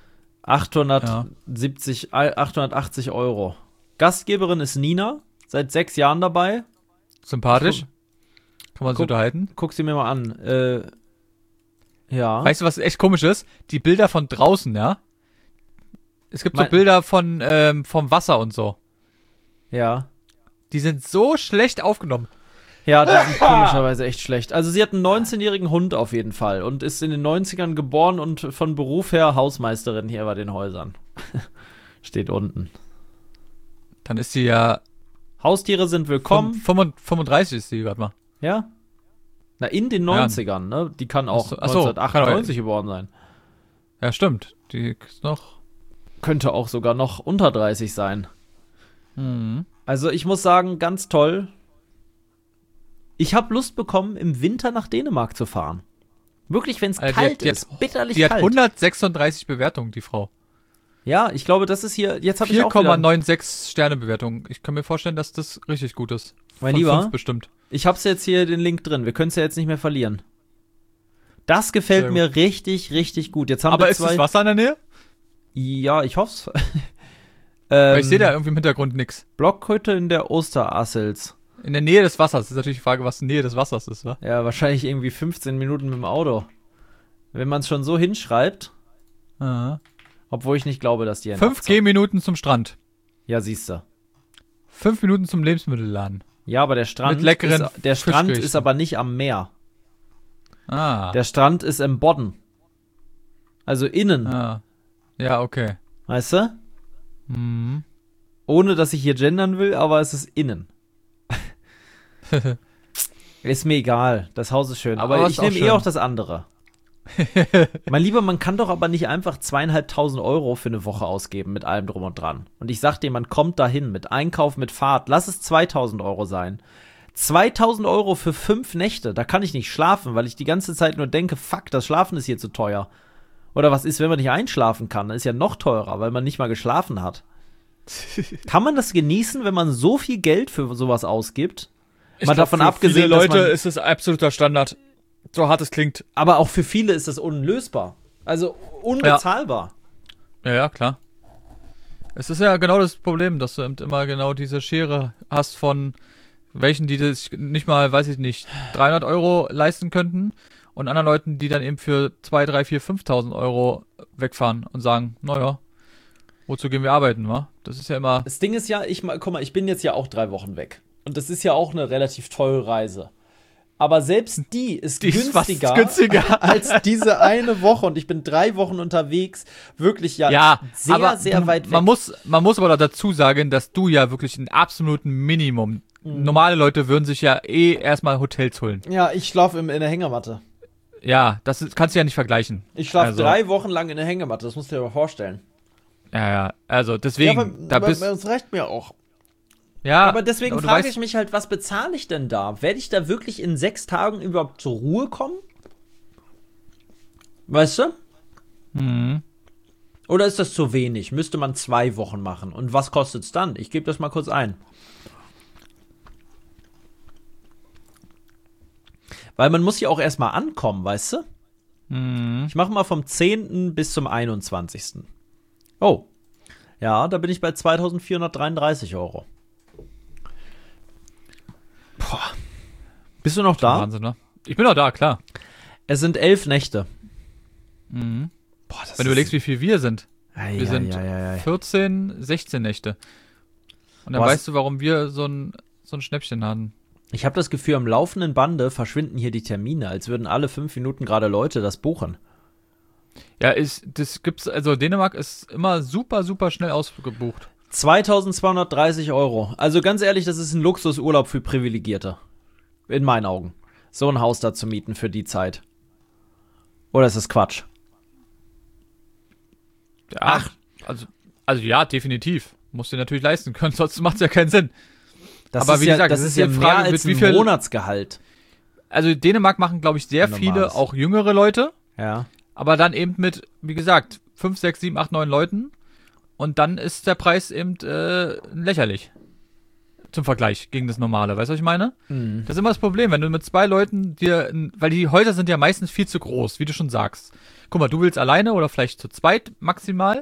achthundertsiebzig, äh, achthundertachtzig Euro. Gastgeberin ist Nina, seit sechs Jahren dabei. Sympathisch. Kann man sich Guck. unterhalten. Guck sie mir mal an. Äh, ja. Weißt du, was echt komisch ist? Die Bilder von draußen, ja? Es gibt so Mein- Bilder von ähm, vom Wasser und so. Ja. Die sind so schlecht aufgenommen. Ja, die sind komischerweise echt schlecht. Also sie hat einen neunzehnjährigen Hund auf jeden Fall und ist in den neunzigern geboren und von Beruf her Hausmeisterin hier bei den Häusern. Steht unten. Dann ist sie ja Haustiere sind willkommen. fünf- fünfunddreißig ist sie gerade mal. Ja? Na, in den Ja. neunzigern, ne? Die kann auch Ach so, ach so, neunzehnhundertachtundneunzig geboren sein. Ja, stimmt. Die ist noch. Könnte auch sogar noch unter dreißig sein. Mhm. Also ich muss sagen, ganz toll. Ich habe Lust bekommen, im Winter nach Dänemark zu fahren. Wirklich, wenn es Alter, die kalt hat- die hat- ist. Bitterlich Die hat kalt. hundertsechsunddreißig Bewertungen, die Frau. Ja, ich glaube, das ist hier, jetzt habe ich vier auch Komma wieder, sechsundneunzig Sterne Bewertung. Ich kann mir vorstellen, dass das richtig gut ist. Mein Von Lieber, fünf bestimmt. ich hab's jetzt hier den Link drin. Wir können es ja jetzt nicht mehr verlieren. Das gefällt Sehr mir richtig, richtig gut. Jetzt haben Aber wir ist zwei. das Wasser in der Nähe? Ja, ich hoff's. Weil ähm, ich sehe da irgendwie im Hintergrund nix. Blockhütte in der Osterassels. In der Nähe des Wassers. Das ist natürlich die Frage, was Nähe des Wassers ist, wa? Ja, wahrscheinlich irgendwie fünfzehn Minuten mit dem Auto. Wenn man es schon so hinschreibt, Aha. obwohl ich nicht glaube, dass die einen Fünf abzocken. Gehminuten zum Strand. Ja, siehst du. Fünf Minuten zum Lebensmittelladen. Ja, aber der Strand, Mit leckeren ist, der Strand Fischgerichten. ist aber nicht am Meer. Ah. Der Strand ist im Bodden. Also innen, ah. Ja, okay. weißt du? Mhm. Ohne, dass ich hier gendern will, aber es ist innen. Ist mir egal. Das Haus ist schön. Aber, Aber ich ist auch nehme eh schön. auch das andere. Mein Lieber, man kann doch aber nicht einfach zweieinhalbtausend Euro für eine Woche ausgeben mit allem drum und dran. Und ich sag dir, man kommt dahin mit Einkauf, mit Fahrt. Lass es zweitausend Euro sein. zweitausend Euro für fünf Nächte, da kann ich nicht schlafen, weil ich die ganze Zeit nur denke, fuck, das Schlafen ist hier zu teuer. Oder was ist, wenn man nicht einschlafen kann? Das ist ja noch teurer, weil man nicht mal geschlafen hat. Kann man das genießen, wenn man so viel Geld für sowas ausgibt? Ich Mal glaub, davon für abgesehen, viele Leute dass man, ist es absoluter Standard. So hart es klingt. aber auch für viele ist das unlösbar. Also unbezahlbar. Ja, ja, klar. Es ist ja genau das Problem, dass du eben immer genau diese Schere hast von welchen, die das nicht mal, weiß ich nicht, dreihundert Euro leisten könnten und anderen Leuten, die dann eben für zweitausend, dreitausend, viertausend, fünftausend Euro wegfahren und sagen, naja, wozu gehen wir arbeiten, wa? Das ist ja immer... Das Ding ist ja, ich mal, guck mal, ich bin jetzt ja auch drei Wochen weg. Und das ist ja auch eine relativ teure Reise. Aber selbst die ist Die ist günstiger, fast günstiger. als diese eine Woche. Und ich bin drei Wochen unterwegs. Wirklich ja, Ja, sehr, aber sehr weit weg. Man muss, man muss aber dazu sagen, dass du ja wirklich ein absoluten Minimum. Mhm. Normale Leute würden sich ja eh erstmal Hotels holen. Ja, ich schlafe in der Hängematte. Ja, das ist, kannst du ja nicht vergleichen. Ich schlafe Also- drei Wochen lang in der Hängematte. Das musst du dir aber vorstellen. Ja, ja, also deswegen, ja, aber, da aber, bist das reicht mir auch. ja, Aber deswegen und du frage weißt- ich mich halt, was bezahle ich denn da? Werde ich da wirklich in sechs Tagen überhaupt zur Ruhe kommen? Weißt du? Mhm. Oder ist das zu wenig? Müsste man zwei Wochen machen. Und was kostet es dann? Ich gebe das mal kurz ein. Weil man muss ja auch erstmal ankommen, weißt du? Mhm. Ich mache mal vom zehnten bis zum einundzwanzigsten Oh. Ja, da bin ich bei zweitausendvierhundertdreiunddreißig Euro. Boah. Bist du noch da? Wahnsinn, ne? Ich bin auch da, klar. Es sind elf Nächte. Mhm. Boah, das Wenn du überlegst, wie viel wir sind. Ei, Wir ei, sind ei, ei, ei. vierzehn, sechzehn Nächte. Und dann Boah, weißt du, warum wir so ein, so ein Schnäppchen hatten. Ich habe das Gefühl, am laufenden Bande verschwinden hier die Termine, als würden alle fünf Minuten gerade Leute das buchen. Ja, ist, das gibt's, also Dänemark ist immer super, super schnell ausgebucht. zweitausendzweihundertdreißig Euro. Also ganz ehrlich, das ist ein Luxusurlaub für Privilegierte. In meinen Augen. So ein Haus da zu mieten für die Zeit. Oder ist das Quatsch? Ja, Ach. Also, also ja, definitiv. Musst du dir natürlich leisten können, sonst macht's ja keinen Sinn. Das Aber ist wie ja, gesagt, das das ist ist ja die mehr Frage, als mit wie ein viel- Monatsgehalt. Also Dänemark machen, glaube ich, sehr Normales. viele, auch jüngere Leute. Ja. Aber dann eben mit, wie gesagt, fünf, sechs, sieben, acht, neun Leuten. Und dann ist der Preis eben äh, lächerlich. Zum Vergleich gegen das Normale. Weißt du, was ich meine? Mhm. Das ist immer das Problem, wenn du mit zwei Leuten dir, weil die Häuser sind ja meistens viel zu groß, wie du schon sagst. Guck mal, du willst alleine oder vielleicht zu zweit maximal.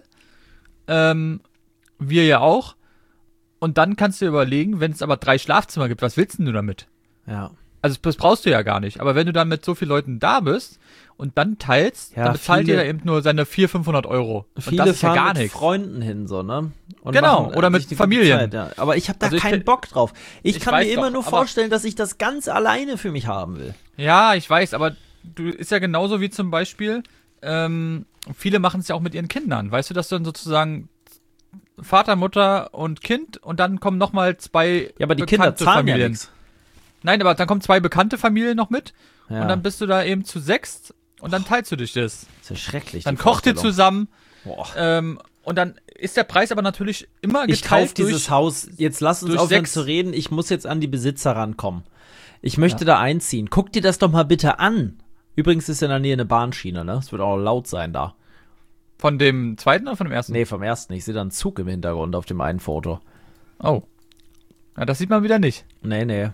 Ähm, wir ja auch. Und dann kannst du dir überlegen, wenn es aber drei Schlafzimmer gibt, was willst denn du damit? Ja. Also das brauchst du ja gar nicht. Aber wenn du dann mit so vielen Leuten da bist und dann teilst, Ja, dann bezahlt viele- ihr eben nur seine vierhundert, fünfhundert Euro. Und Viele das ist ja fahren gar mit nichts. Freunden hin, so, ne? Und Genau, machen, äh, oder mit sich die Familien. Zeit, ja. Aber ich habe da Also ich keinen kenn- Bock drauf. Ich, Ich kann weiß mir immer doch, nur aber- vorstellen, dass ich das ganz alleine für mich haben will. Ja, ich weiß, aber du ist ja genauso wie zum Beispiel, ähm, viele machen es ja auch mit ihren Kindern. Weißt du, dass dann sozusagen Vater, Mutter und Kind und dann kommen nochmal zwei Ja, aber die Kinder bekannte zahlen ja Familien. nichts. Nein, aber dann kommen zwei bekannte Familien noch mit Ja. und dann bist du da eben zu sechst und dann teilst du dich das. Das ist ja schrecklich. Dann die kocht ihr Vorstellung. zusammen Boah. ähm, und dann ist der Preis aber natürlich immer Ich geteilt kaufe dieses durch, Haus. Jetzt lass uns durch aufhören sechs. zu reden. Ich muss jetzt an die Besitzer rankommen. Ich möchte da einziehen. Guck dir das doch mal bitte an. Übrigens ist in der Nähe eine Bahnschiene, ne? Es wird auch laut sein da. von dem zweiten oder von dem ersten? Nee, vom ersten. Ich sehe da einen Zug im Hintergrund auf dem einen Foto. Oh. Ja, das sieht man wieder nicht. Nee, nee.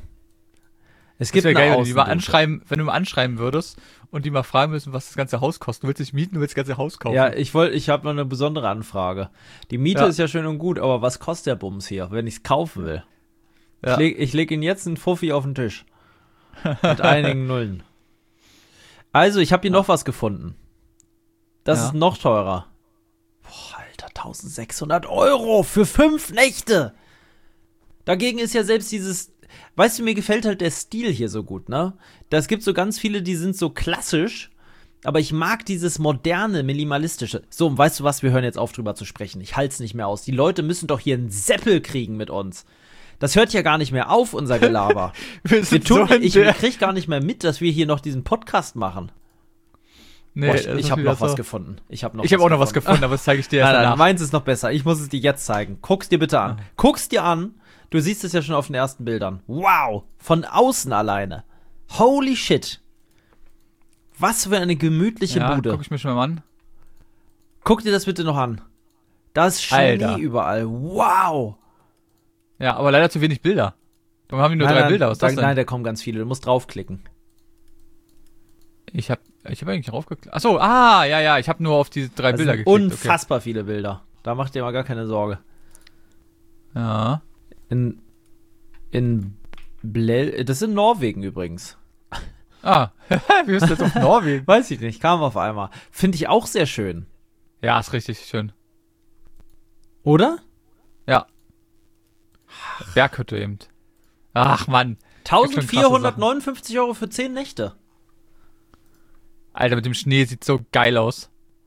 Es Das gibt wäre eine geil, wenn, die mal Außenroute. anschreiben, wenn du mal anschreiben würdest und die mal fragen müssen, was das ganze Haus kostet. Du willst nicht mieten, du willst das ganze Haus kaufen. Ja, ich wollte, ich habe noch eine besondere Anfrage. Die Miete Ja. ist ja schön und gut, aber was kostet der Bums hier, wenn ich es kaufen will? Ja. Ich leg, ich leg ihn jetzt einen Fuffi auf den Tisch. Mit einigen Nullen. Also, ich habe hier noch was gefunden. Das Ja. ist noch teurer. Boah, Alter, eintausendsechshundert Euro für fünf Nächte. Dagegen ist ja selbst dieses, weißt du, mir gefällt halt der Stil hier so gut, ne? Es gibt so ganz viele, die sind so klassisch, aber ich mag dieses moderne, minimalistische. So, und weißt du was, wir hören jetzt auf, drüber zu sprechen. Ich halt's nicht mehr aus. Die Leute müssen doch hier einen Seppel kriegen mit uns. Das hört ja gar nicht mehr auf, unser Gelaber. Wir Wir sind tun, so in ich der- krieg gar nicht mehr mit, dass wir hier noch diesen Podcast machen. Nee, Boah, ich das ich ist habe wieder noch was so. gefunden. Ich habe noch, Ich habe auch noch was gefunden, aber das zeige ich dir erst Nein, nein, danach. meins ist noch besser. Ich muss es dir jetzt zeigen. Guck's dir bitte an. Guck's dir an. Du siehst es ja schon auf den ersten Bildern. Wow. Von außen alleine. Holy shit. Was für eine gemütliche Ja, Bude. guck ich mir schon mal an. Guck dir das bitte noch an. Da ist Schnee Alter. überall. Wow. Ja, aber leider zu wenig Bilder. Dann haben wir nur Nein, drei nein, Bilder. Was ist da, das denn? nein, da kommen ganz viele. Du musst draufklicken. Ich habe ich hab eigentlich draufgeklickt. Achso, ah, ja, ja, ich habe nur auf diese drei Das Bilder sind geklickt. unfassbar viele Bilder. Da macht dir mal gar keine Sorge. Okay. Ja. In, in Ble das ist in Norwegen übrigens. Ah, wie bist du jetzt auf Norwegen? Weiß ich nicht, kam auf einmal. Finde ich auch sehr schön. Ja, ist richtig schön. Oder? Ja. Berghütte eben. Ach, Mann. eintausendvierhundertneunundfünfzig Euro für zehn Nächte. Alter, mit dem Schnee sieht so geil aus.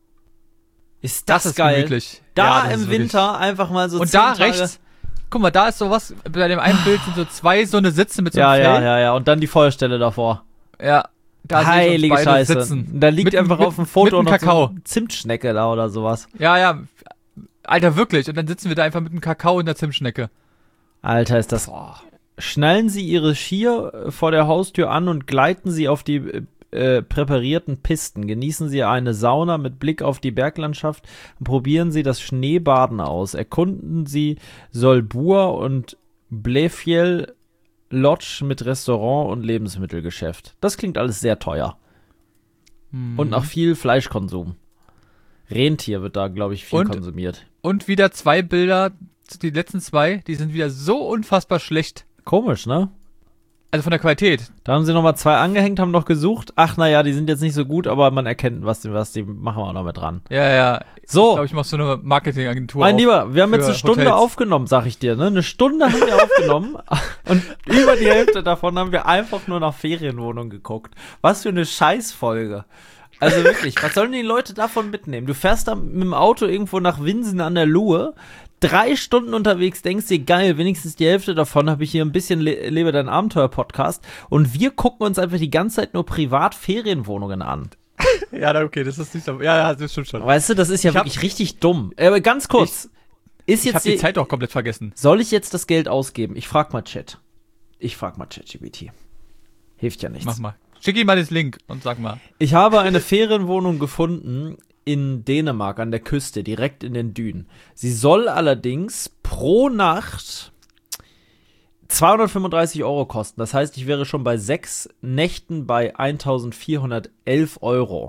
Ist das, Das ist geil. gemütlich. Da Ja, das im ist wirklich- Winter einfach mal so Und zehn da Tage. rechts, guck mal, da ist sowas, bei dem einen Bild sind so zwei so eine Sitze mit so Ja, einem ja, Fell. ja, ja. Und dann die Feuerstelle davor. Ja. Da sehe ich uns Heilige beide Scheiße. sitzen. Da liegt Mit- einfach mit- auf dem Foto mit noch einem Kakao. so eine Zimtschnecke da oder sowas. Ja, ja. Alter, wirklich. Und dann sitzen wir da einfach mit einem Kakao in der Zimtschnecke. Alter, ist das. Boah. Schnallen Sie Ihre Skier äh, vor der Haustür an und gleiten Sie auf die äh, äh, präparierten Pisten. Genießen Sie eine Sauna mit Blick auf die Berglandschaft. Probieren Sie das Schneebaden aus. Erkunden Sie Solbur und Blefjell Lodge mit Restaurant und Lebensmittelgeschäft. Das klingt alles sehr teuer. Hm. Und nach viel Fleischkonsum. Rentier wird da, glaube ich, viel Und- konsumiert. Und wieder zwei Bilder, die letzten zwei, die sind wieder so unfassbar schlecht. Komisch, ne? Also von der Qualität. Da haben sie nochmal zwei angehängt, haben noch gesucht. Ach, naja, die sind jetzt nicht so gut, aber man erkennt, was die, was die machen wir auch noch mit dran. Ja, ja. So. Ich glaube, ich mache so eine Marketingagentur Mein auf. Lieber, wir haben jetzt für eine Stunde Hotels. aufgenommen, sag ich dir, ne? Eine Stunde haben wir aufgenommen und über die Hälfte davon haben wir einfach nur nach Ferienwohnungen geguckt. Was für eine Scheißfolge. Also wirklich, was sollen die Leute davon mitnehmen? Du fährst da mit dem Auto irgendwo nach Winsen an der Luhe, drei Stunden unterwegs, denkst dir, geil, wenigstens die Hälfte davon habe ich hier ein bisschen Le Lebe dein Abenteuer-Podcast und wir gucken uns einfach die ganze Zeit nur privat Ferienwohnungen an. Ja, na, okay, das ist nicht so. Ja, ja, das stimmt schon. Weißt du, das ist ja Ich hab- wirklich richtig dumm. Aber ganz kurz, ist Ich habe jetzt die die, Zeit auch komplett vergessen. soll ich jetzt das Geld ausgeben? Ich frag mal Chat. Ich frag mal ChatGPT. Hilft ja nichts. Mach mal. Schick ihm mal das Link und sag mal. Ich habe eine Ferienwohnung gefunden in Dänemark an der Küste, direkt in den Dünen. Sie soll allerdings pro Nacht zweihundertfünfunddreißig Euro kosten. Das heißt, ich wäre schon bei sechs Nächten bei eintausendvierhundertelf Euro.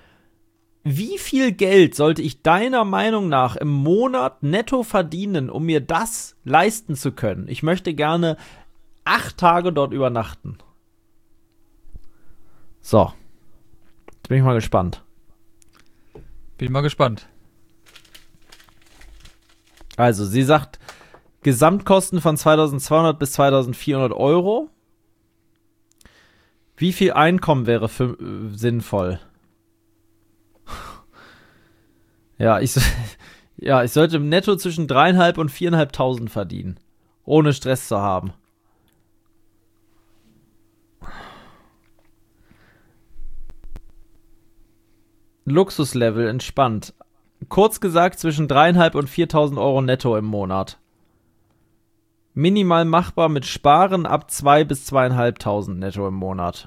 Wie viel Geld sollte ich deiner Meinung nach im Monat netto verdienen, um mir das leisten zu können? Ich möchte gerne acht Tage dort übernachten. So. Jetzt bin ich mal gespannt. Bin mal gespannt. Also, sie sagt, Gesamtkosten von zweitausendzweihundert bis zweitausendvierhundert Euro. Wie viel Einkommen wäre für, äh, sinnvoll? Ja, ich, so- ja, ich sollte im Netto zwischen dreieinhalb und viereinhalbtausend verdienen. Ohne Stress zu haben. Luxuslevel, entspannt. Kurz gesagt, zwischen dreieinhalb und viertausend Euro netto im Monat. Minimal machbar mit Sparen ab zwei bis zweieinhalbtausend netto im Monat.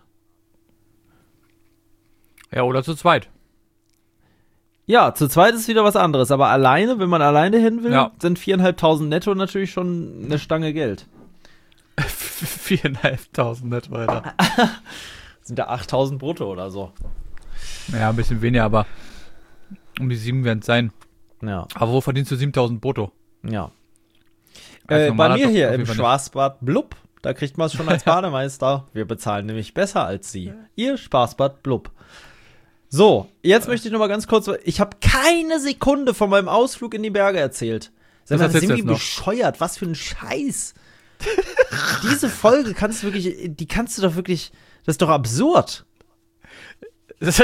Ja, oder zu zweit. Ja, zu zweit ist wieder was anderes, aber alleine, wenn man alleine hin will, Ja. sind viereinhalbtausend netto natürlich schon eine Stange Geld. Viereinhalbtausend netto, Alter. Sind da achttausend brutto oder so. Ja, ein bisschen weniger, aber um die sieben werden es sein. Ja, Aber wo verdienst du siebentausend brutto? ja. Als Äh, bei normaler mir Job hier auf im jeden Fall nicht. Spaßbad Blub, da kriegt man es schon als Bademeister. Wir bezahlen nämlich besser als Sie. Ihr Spaßbad Blub. So, jetzt möchte ich noch mal ganz kurz, ich habe keine Sekunde von meinem Ausflug in die Berge erzählt. Sag Das mal, erzählst sind du wir jetzt noch. bescheuert? Was für ein Scheiß. Diese Folge kannst du wirklich, die kannst du doch wirklich, das ist doch absurd. Das,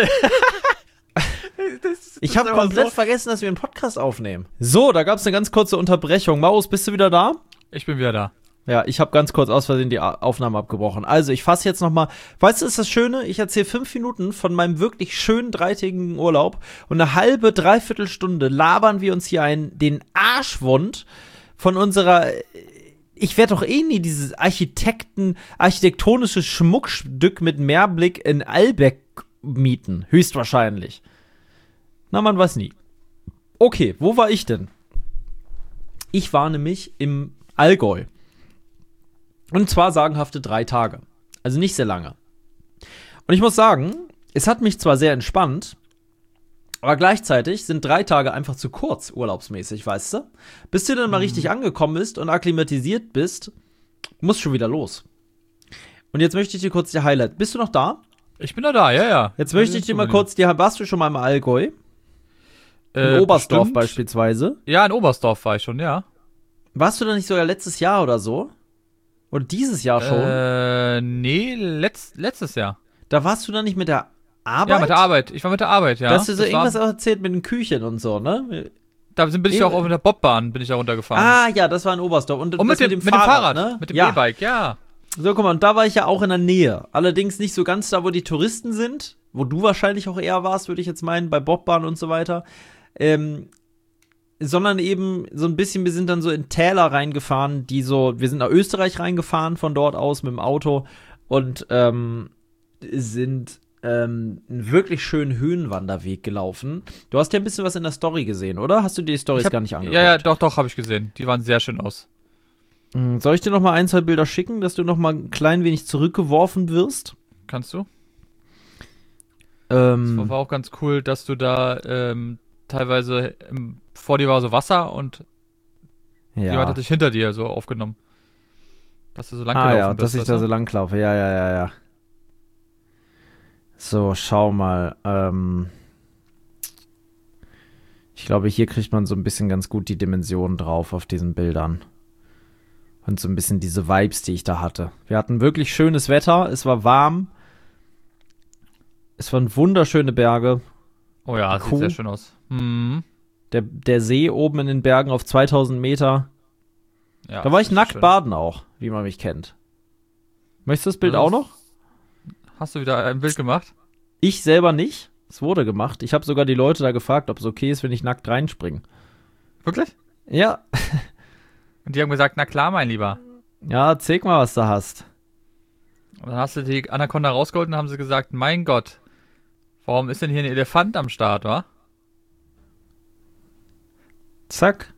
das, Ich habe komplett vergessen, dass wir einen Podcast aufnehmen. So, da gab es eine ganz kurze Unterbrechung. Maus, bist du wieder da? Ich bin wieder da. Ja, ich habe ganz kurz aus Versehen die A- Aufnahme abgebrochen. Also, ich fasse jetzt noch mal. Weißt du, ist das Schöne? Ich erzähle fünf Minuten von meinem wirklich schönen dreitägigen Urlaub und eine halbe, dreiviertel Stunde labern wir uns hier ein, den Arsch wund von unserer. Ich werde doch eh nie dieses Architekten, architektonisches Schmuckstück mit Meerblick in Albeck mieten. Höchstwahrscheinlich. Na, man weiß nie. Okay, wo war ich denn? Ich war nämlich im Allgäu. Und zwar sagenhafte drei Tage. Also nicht sehr lange. Und ich muss sagen, es hat mich zwar sehr entspannt, aber gleichzeitig sind drei Tage einfach zu kurz, urlaubsmäßig, weißt du? Bis du dann mal mhm. richtig angekommen bist und akklimatisiert bist, musst schon wieder los. Und jetzt möchte ich dir kurz die Highlight. Bist du noch da? Ich bin noch da, ja, ja. Jetzt möchte ich dir mal kurz, die, warst du schon mal im Allgäu? In äh, Oberstdorf bestimmt. Beispielsweise? Ja, in Oberstdorf war ich schon, ja. Warst du da nicht sogar letztes Jahr oder so? Oder dieses Jahr schon? Äh, nee, letzt, letztes Jahr. Da warst du da nicht mit der Arbeit? Ja, mit der Arbeit. Ich war mit der Arbeit, ja. Da hast du so das irgendwas auch erzählt mit den Küchen und so, ne? Da bin ich ja auch auf der Bobbahn bin ich da runtergefahren. Ah, ja, das war in Oberstdorf. Und, und mit, dem, mit dem Fahrrad, Fahrrad ne? Mit dem ja. E-Bike, ja. So, guck mal, und da war ich ja auch in der Nähe. Allerdings nicht so ganz da, wo die Touristen sind. Wo du wahrscheinlich auch eher warst, würde ich jetzt meinen, bei Bobbahn und so weiter. Ähm, sondern eben so ein bisschen, wir sind dann so in Täler reingefahren, die so, wir sind nach Österreich reingefahren von dort aus mit dem Auto und ähm, sind ähm, einen wirklich schönen Höhenwanderweg gelaufen. Du hast ja ein bisschen was in der Story gesehen, oder? Hast du die Storys gar nicht angeguckt? Ja, ja, doch, doch, habe ich gesehen. Die waren sehr schön aus. Soll ich dir noch mal ein, zwei Bilder schicken, dass du noch mal ein klein wenig zurückgeworfen wirst? Kannst du? Ähm, das war auch ganz cool, dass du da ähm, teilweise im, vor dir war so Wasser und ja. jemand hat dich hinter dir so aufgenommen. Dass du so lang ah, gelaufen ja, bist. dass ich da so lang laufe. Ja, ja, ja, ja. So, schau mal. Ähm ich glaube, hier kriegt man so ein bisschen ganz gut die Dimensionen drauf auf diesen Bildern. Und so ein bisschen diese Vibes, die ich da hatte. Wir hatten wirklich schönes Wetter. Es war warm. Es waren wunderschöne Berge. Oh ja, das sieht sehr schön aus. Mhm. Der, der See oben in den Bergen auf zweitausend Meter. Ja, da war ich nackt schön. baden auch, wie man mich kennt. Möchtest du das Bild das auch noch? Hast du wieder ein Bild gemacht? Ich selber nicht. Es wurde gemacht. Ich habe sogar die Leute da gefragt, ob es okay ist, wenn ich nackt reinspringe. Wirklich? Ja. Und die haben gesagt, na klar, mein Lieber. Ja, zeig mal, was du hast. Und dann hast du die Anaconda rausgeholt und haben sie gesagt, mein Gott, warum ist denn hier ein Elefant am Start, wa? Zack.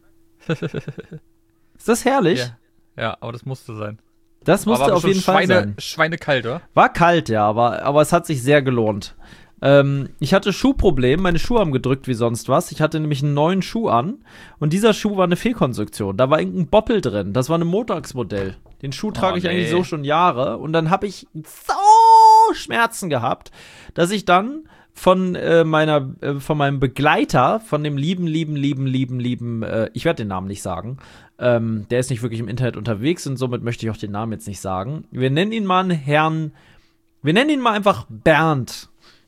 Ist das herrlich? Ja, ja, aber das musste sein. Das musste auf jeden Fall Schweine, sein. Schweinekalt, oder? War kalt, ja, aber, aber es hat sich sehr gelohnt. Ähm, ich hatte Schuhprobleme, meine Schuhe haben gedrückt wie sonst was. Ich hatte nämlich einen neuen Schuh an und dieser Schuh war eine Fehlkonstruktion. Da war irgendein Boppel drin. Das war ein Montagsmodell. Den Schuh trage oh, ich nee. eigentlich so schon Jahre und dann habe ich so Schmerzen gehabt, dass ich dann von äh, meiner, äh, von meinem Begleiter, von dem lieben, lieben, lieben, lieben, lieben, äh, ich werde den Namen nicht sagen, ähm, der ist nicht wirklich im Internet unterwegs und somit möchte ich auch den Namen jetzt nicht sagen. Wir nennen ihn mal einen Herrn, wir nennen ihn mal einfach Bernd.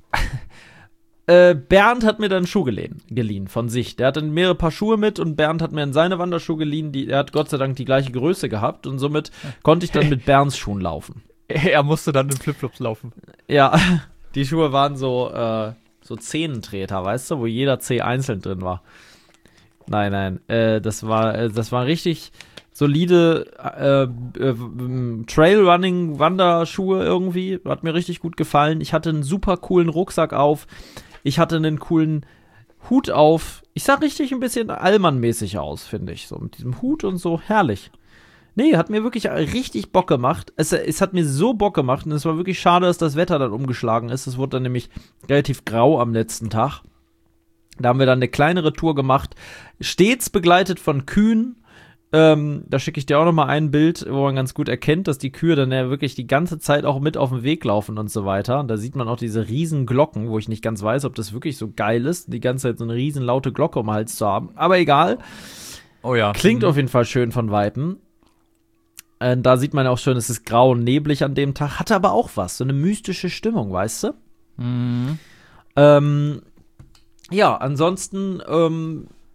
äh, Bernd hat mir dann einen Schuh geliehen, geliehen von sich. Der hatte mehrere Paar Schuhe mit und Bernd hat mir in seine Wanderschuhe geliehen. Die, er hat Gott sei Dank die gleiche Größe gehabt und somit konnte ich dann mit Bernds Schuhen laufen. Er musste dann in Flipflops laufen. Ja, die Schuhe waren so, äh, so Zehnentreter, weißt du, wo jeder Zeh einzeln drin war. Nein, nein, äh, das war, äh, das war richtig solide äh, äh, Trailrunning-Wanderschuhe irgendwie. Hat mir richtig gut gefallen. Ich hatte einen super coolen Rucksack auf. Ich hatte einen coolen Hut auf. Ich sah richtig ein bisschen Allmann-mäßig aus, finde ich. So mit diesem Hut und so. Herrlich. Nee, hat mir wirklich richtig Bock gemacht. Es, es hat mir so Bock gemacht und es war wirklich schade, dass das Wetter dann umgeschlagen ist. Es wurde dann nämlich relativ grau am letzten Tag. Da haben wir dann eine kleinere Tour gemacht. Stets begleitet von Kühen. Ähm, da schicke ich dir auch noch mal ein Bild, wo man ganz gut erkennt, dass die Kühe dann ja wirklich die ganze Zeit auch mit auf dem Weg laufen und so weiter. Und da sieht man auch diese riesen Glocken, wo ich nicht ganz weiß, ob das wirklich so geil ist, die ganze Zeit so eine riesen laute Glocke um den Hals zu haben. Aber egal. Oh ja. Klingt mhm. auf jeden Fall schön von Weitem. Äh, da sieht man auch schön, es ist grau und neblig an dem Tag. Hatte aber auch was, so eine mystische Stimmung, weißt du? Mhm. Ähm, ja, ansonsten ähm,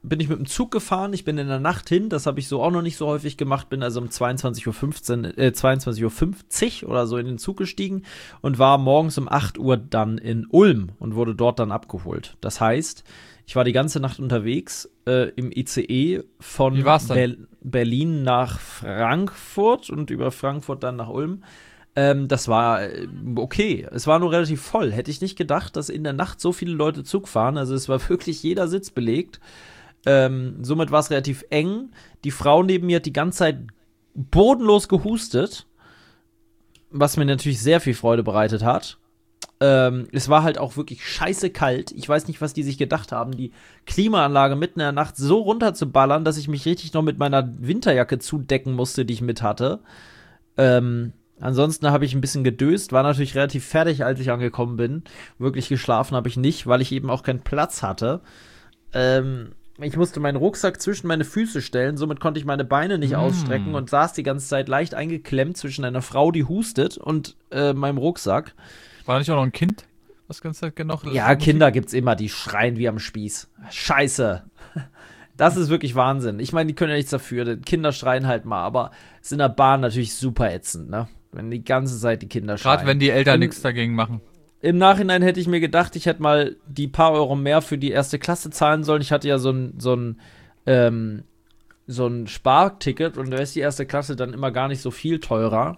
bin ich mit dem Zug gefahren. Ich bin in der Nacht hin, das habe ich so auch noch nicht so häufig gemacht, bin also um zweiundzwanzig Uhr fünfzehn, äh, zweiundzwanzig Uhr fünfzig oder so in den Zug gestiegen und war morgens um acht Uhr dann in Ulm und wurde dort dann abgeholt. Das heißt, ich war die ganze Nacht unterwegs äh, im I C E von Wie war's denn? Ber- Berlin nach Frankfurt und über Frankfurt dann nach Ulm. Ähm, das war äh, okay. Es war nur relativ voll. Hätte ich nicht gedacht, dass in der Nacht so viele Leute Zug fahren. Also es war wirklich jeder Sitz belegt. Ähm, somit war es relativ eng. Die Frau neben mir hat die ganze Zeit bodenlos gehustet, was mir natürlich sehr viel Freude bereitet hat. Ähm, es war halt auch wirklich scheiße kalt. Ich weiß nicht, was die sich gedacht haben, die Klimaanlage mitten in der Nacht so runterzuballern, dass ich mich richtig noch mit meiner Winterjacke zudecken musste, die ich mit hatte. Ähm, ansonsten habe ich ein bisschen gedöst, war natürlich relativ fertig, als ich angekommen bin. Wirklich geschlafen habe ich nicht, weil ich eben auch keinen Platz hatte. Ähm, ich musste meinen Rucksack zwischen meine Füße stellen, somit konnte ich meine Beine nicht Mm. ausstrecken und saß die ganze Zeit leicht eingeklemmt zwischen einer Frau, die hustet, und äh, meinem Rucksack. War da nicht auch noch ein Kind? Was ganz halt noch? Ja, Kinder gibt's immer, die schreien wie am Spieß. Scheiße. Das ist wirklich Wahnsinn. Ich meine, die können ja nichts dafür. Kinder schreien halt mal, aber es ist in der Bahn natürlich super ätzend, ne? Wenn die ganze Zeit die Kinder schreien. Gerade wenn die Eltern Im- nichts dagegen machen. Im Nachhinein hätte ich mir gedacht, ich hätte mal die paar Euro mehr für die erste Klasse zahlen sollen. Ich hatte ja so ein, so ein, ähm, so ein Sparticket und da ist die erste Klasse dann immer gar nicht so viel teurer.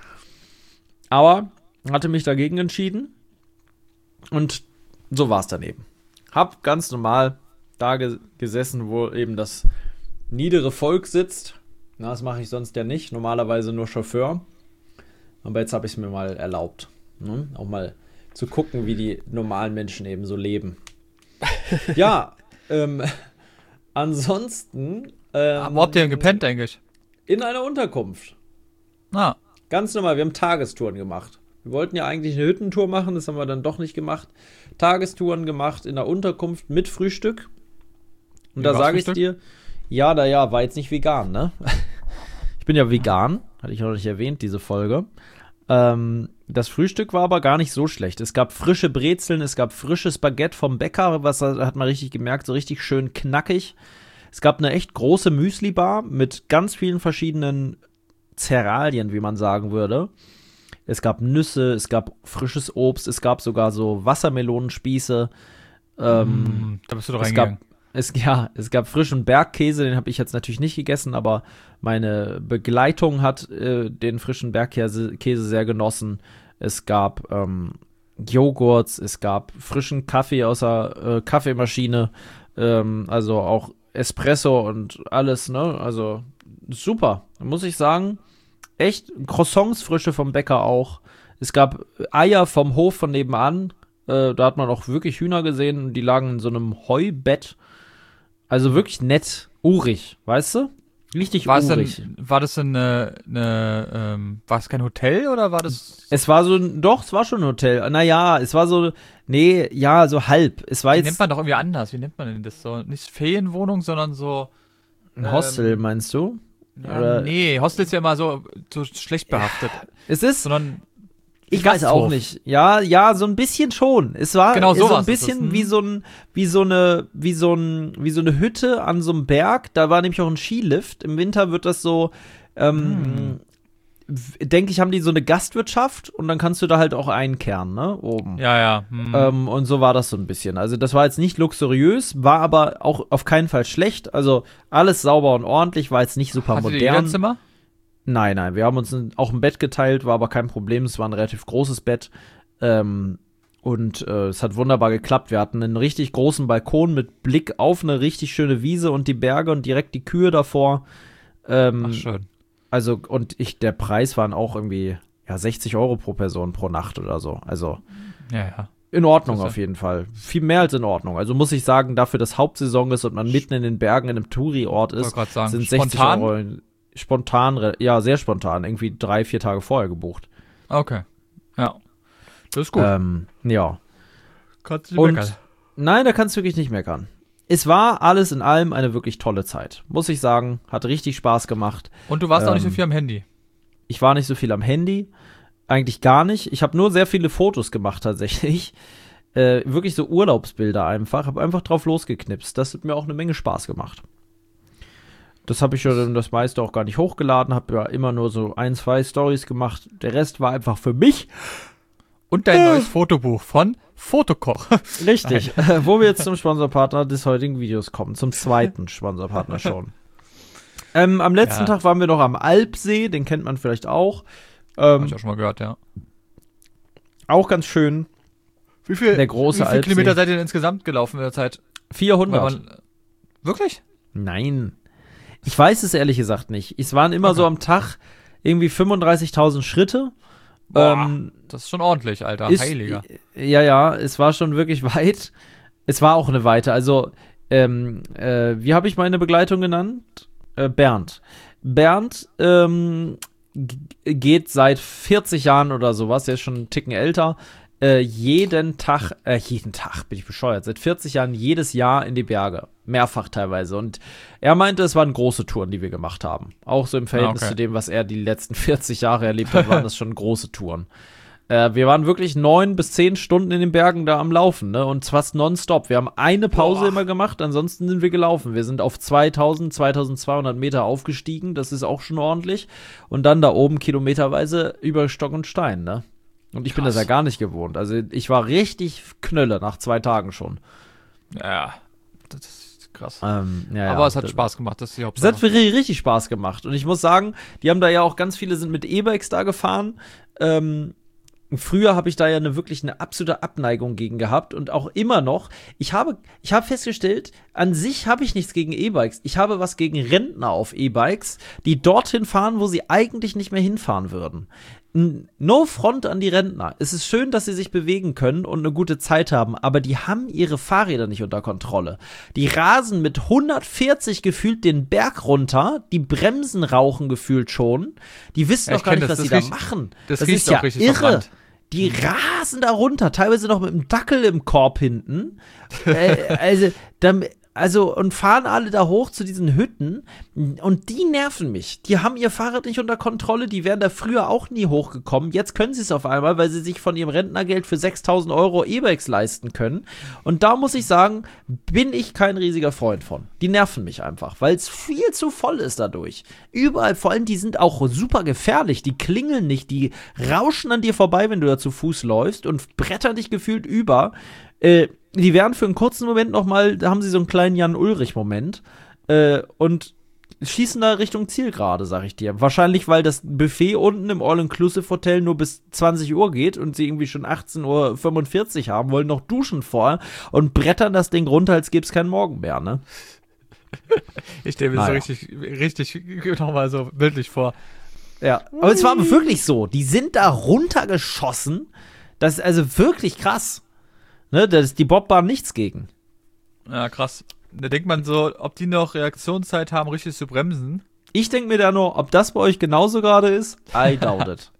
Aber hatte mich dagegen entschieden und so war es dann eben. Hab ganz normal da ge- gesessen, wo eben das niedere Volk sitzt. Na, das mache ich sonst ja nicht. Normalerweise nur Chauffeur. Aber jetzt habe ich es mir mal erlaubt. Ne? Auch mal zu gucken, wie die normalen Menschen eben so leben. Ja, ähm, ansonsten ähm, Wo habt ihr denn gepennt eigentlich? in einer Unterkunft. Na, Ganz normal, wir haben Tagestouren gemacht. Wir wollten ja eigentlich eine Hüttentour machen, das haben wir dann doch nicht gemacht. Tagestouren gemacht in der Unterkunft mit Frühstück. Und Wie da war's sage ich Frühstück? dir, ja, da ja, war jetzt nicht vegan, ne? Ich bin ja vegan, hatte ich noch nicht erwähnt, diese Folge. Ähm, das Frühstück war aber gar nicht so schlecht. Es gab frische Brezeln, es gab frisches Baguette vom Bäcker, was hat man richtig gemerkt, so richtig schön knackig. Es gab eine echt große Müsli-Bar mit ganz vielen verschiedenen Cerealien, wie man sagen würde. Es gab Nüsse, es gab frisches Obst, es gab sogar so Wassermelonenspieße. Ähm, mm, da bist du doch es gab, reingegangen. es, ja, es gab frischen Bergkäse, den habe ich jetzt natürlich nicht gegessen, aber meine Begleitung hat äh, den frischen Bergkäse Käse sehr genossen. Es gab ähm, Joghurts, es gab frischen Kaffee aus der äh, Kaffeemaschine, ähm, also auch Espresso und alles, ne? Also super, muss ich sagen. Echt, Croissants frische vom Bäcker auch. Es gab Eier vom Hof von nebenan. Äh, da hat man auch wirklich Hühner gesehen und die lagen in so einem Heubett. Also wirklich nett, urig, weißt du? Richtig War es urig. denn, war das denn eine, eine ähm, war es kein Hotel oder war das, Es war so, ein- doch, es war schon ein Hotel. Naja, es war so, nee, ja, so halb. Es war wie jetzt nennt man doch irgendwie anders, wie nennt man denn das so, nicht Ferienwohnung, sondern so, ein Hostel, ähm, meinst du? ja, Oder- nee, Hostel ist ja immer so, so schlecht behaftet, Es ist, sondern ich weiß auch Gasthof. nicht. Ja, ja, so ein bisschen schon. Es war Genau, so ein sowas ist es, bisschen hm. wie so ein, wie so eine, wie so ein, wie so eine Hütte an so einem Berg. Da war nämlich auch ein Skilift. Im Winter wird das so, ähm, w- denke ich, haben die so eine Gastwirtschaft und dann kannst du da halt auch einkehren, ne, oben. ja, ja, hm. Ähm, und so war das so ein bisschen. Also das war jetzt nicht luxuriös, war aber auch auf keinen Fall schlecht. Also alles sauber und ordentlich, war jetzt nicht super Hattet ihr jeder modern. ein Zimmer? Nein, nein, wir haben uns ein, auch ein Bett geteilt, war aber kein Problem. Es war ein relativ großes Bett. Ähm, und äh, es hat wunderbar geklappt. Wir hatten einen richtig großen Balkon mit Blick auf eine richtig schöne Wiese und die Berge und direkt die Kühe davor. Ähm, Ach, schön. also, und ich, der Preis waren auch irgendwie ja, sechzig Euro pro Person pro Nacht oder so. Also Ja, ja. in Ordnung Das ist auf jeden Fall. Viel mehr als in Ordnung. Also muss ich sagen, dafür, dass Hauptsaison ist und man mitten in den Bergen in einem Touri-Ort Ich wollte ist, gerade sagen, sind sechzig spontan? Euro spontan, re- ja, sehr spontan, irgendwie drei, vier Tage vorher gebucht. Okay. Ja. Das ist gut. Ähm, ja. Kannst Und nein, da kannst du wirklich nicht meckern. Es war alles in allem eine wirklich tolle Zeit. Muss ich sagen, hat richtig Spaß gemacht. Und du warst auch nicht so ähm, viel am Handy. Ich war nicht so viel am Handy, eigentlich gar nicht. Ich habe nur sehr viele Fotos gemacht tatsächlich. Äh, wirklich so Urlaubsbilder einfach. Habe einfach drauf losgeknipst. Das hat mir auch eine Menge Spaß gemacht. Das habe ich ja dann das meiste auch gar nicht hochgeladen. Habe ja immer nur so ein, zwei Stories gemacht. Der Rest war einfach für mich. Und dein äh. neues Fotobuch von Fotokoch. Richtig. Äh, wo wir jetzt zum Sponsorpartner des heutigen Videos kommen. Zum zweiten Sponsorpartner schon. Ähm, am letzten ja. Tag waren wir noch am Alpsee. Den kennt man vielleicht auch. Ähm, Hab ich auch schon mal gehört, ja. Auch ganz schön. Wie viel, der große wie viele Alpsee. Kilometer seid ihr denn insgesamt gelaufen in der Zeit? vierhundert. Man, wirklich? Nein. Ich weiß es ehrlich gesagt nicht. Es waren immer okay. so am Tag irgendwie fünfunddreißigtausend Schritte. Boah, ähm, das ist schon ordentlich, Alter. Ist, Heiliger. Ja, ja, es war schon wirklich weit. Es war auch eine Weite. Also, ähm, äh, wie habe ich meine Begleitung genannt? Äh, Bernd. Bernd ähm, g- geht seit vierzig Jahren oder sowas, der ist schon einen Ticken älter, äh, jeden Tag, äh, jeden Tag, bin ich bescheuert, seit vierzig Jahren jedes Jahr in die Berge. Mehrfach teilweise. Und er meinte, es waren große Touren, die wir gemacht haben. Auch so im Verhältnis okay. zu dem, was er die letzten vierzig Jahre erlebt hat, waren das schon große Touren. Äh, wir waren wirklich neun bis zehn Stunden in den Bergen da am Laufen, ne? Und fast nonstop. Wir haben eine Pause Boah. immer gemacht, ansonsten sind wir gelaufen. Wir sind auf zweitausend, zweitausendzweihundert Meter aufgestiegen, das ist auch schon ordentlich. Und dann da oben kilometerweise über Stock und Stein, ne? Und ich Krass. bin das ja gar nicht gewohnt. Also ich war richtig Knölle nach zwei Tagen schon. Ja, das ist krass. Ähm, ja, Aber ja, es hat das, Spaß gemacht, das ist die Hauptsache. Es hat wirklich richtig Spaß gemacht. Und ich muss sagen, die haben da ja auch ganz viele sind mit E-Bikes da gefahren. Ähm, Früher habe ich da ja eine, wirklich eine absolute Abneigung gegen gehabt und auch immer noch. Ich habe, ich habe festgestellt, an sich habe ich nichts gegen E-Bikes. Ich habe was gegen Rentner auf E-Bikes, die dorthin fahren, wo sie eigentlich nicht mehr hinfahren würden. No front an die Rentner. Es ist schön, dass sie sich bewegen können und eine gute Zeit haben, aber die haben ihre Fahrräder nicht unter Kontrolle. Die rasen mit hundertvierzig gefühlt den Berg runter, die Bremsen rauchen gefühlt schon. Die wissen ja, doch gar nicht, das, was das sie riecht, da machen. Das, das riecht ist ja auch richtig irre. verbrannt. Die rasen da runter, teilweise noch mit einem Dackel im Korb hinten. äh, also, dann, also, und fahren alle da hoch zu diesen Hütten. Und die nerven mich. Die haben ihr Fahrrad nicht unter Kontrolle. Die wären da früher auch nie hochgekommen. Jetzt können sie es auf einmal, weil sie sich von ihrem Rentnergeld für sechstausend Euro E-Bikes leisten können. Und da muss ich sagen, bin ich kein riesiger Freund von. Die nerven mich einfach, weil es viel zu voll ist dadurch. Überall, vor allem, die sind auch super gefährlich. Die klingeln nicht. Die rauschen an dir vorbei, wenn du da zu Fuß läufst und brettern dich gefühlt über. Äh, die werden für einen kurzen Moment noch mal, da haben sie so einen kleinen Jan-Ulrich-Moment äh, und schießen da Richtung Zielgerade, sag ich dir. Wahrscheinlich, weil das Buffet unten im All-Inclusive-Hotel nur bis zwanzig Uhr geht und sie irgendwie schon achtzehn Uhr fünfundvierzig haben, wollen noch duschen vorher und brettern das Ding runter, als gäbe es keinen Morgen mehr, ne? Ich stelle mir naja. das so richtig, richtig nochmal so bildlich vor. Ja, aber es war wirklich so. Die sind da runtergeschossen. Das ist also wirklich krass. Ne, da ist die Bobbahn nichts gegen. Ja, krass. Da denkt man so, ob die noch Reaktionszeit haben, richtig zu bremsen. Ich denke mir da nur, ob das bei euch genauso gerade ist, I doubt it.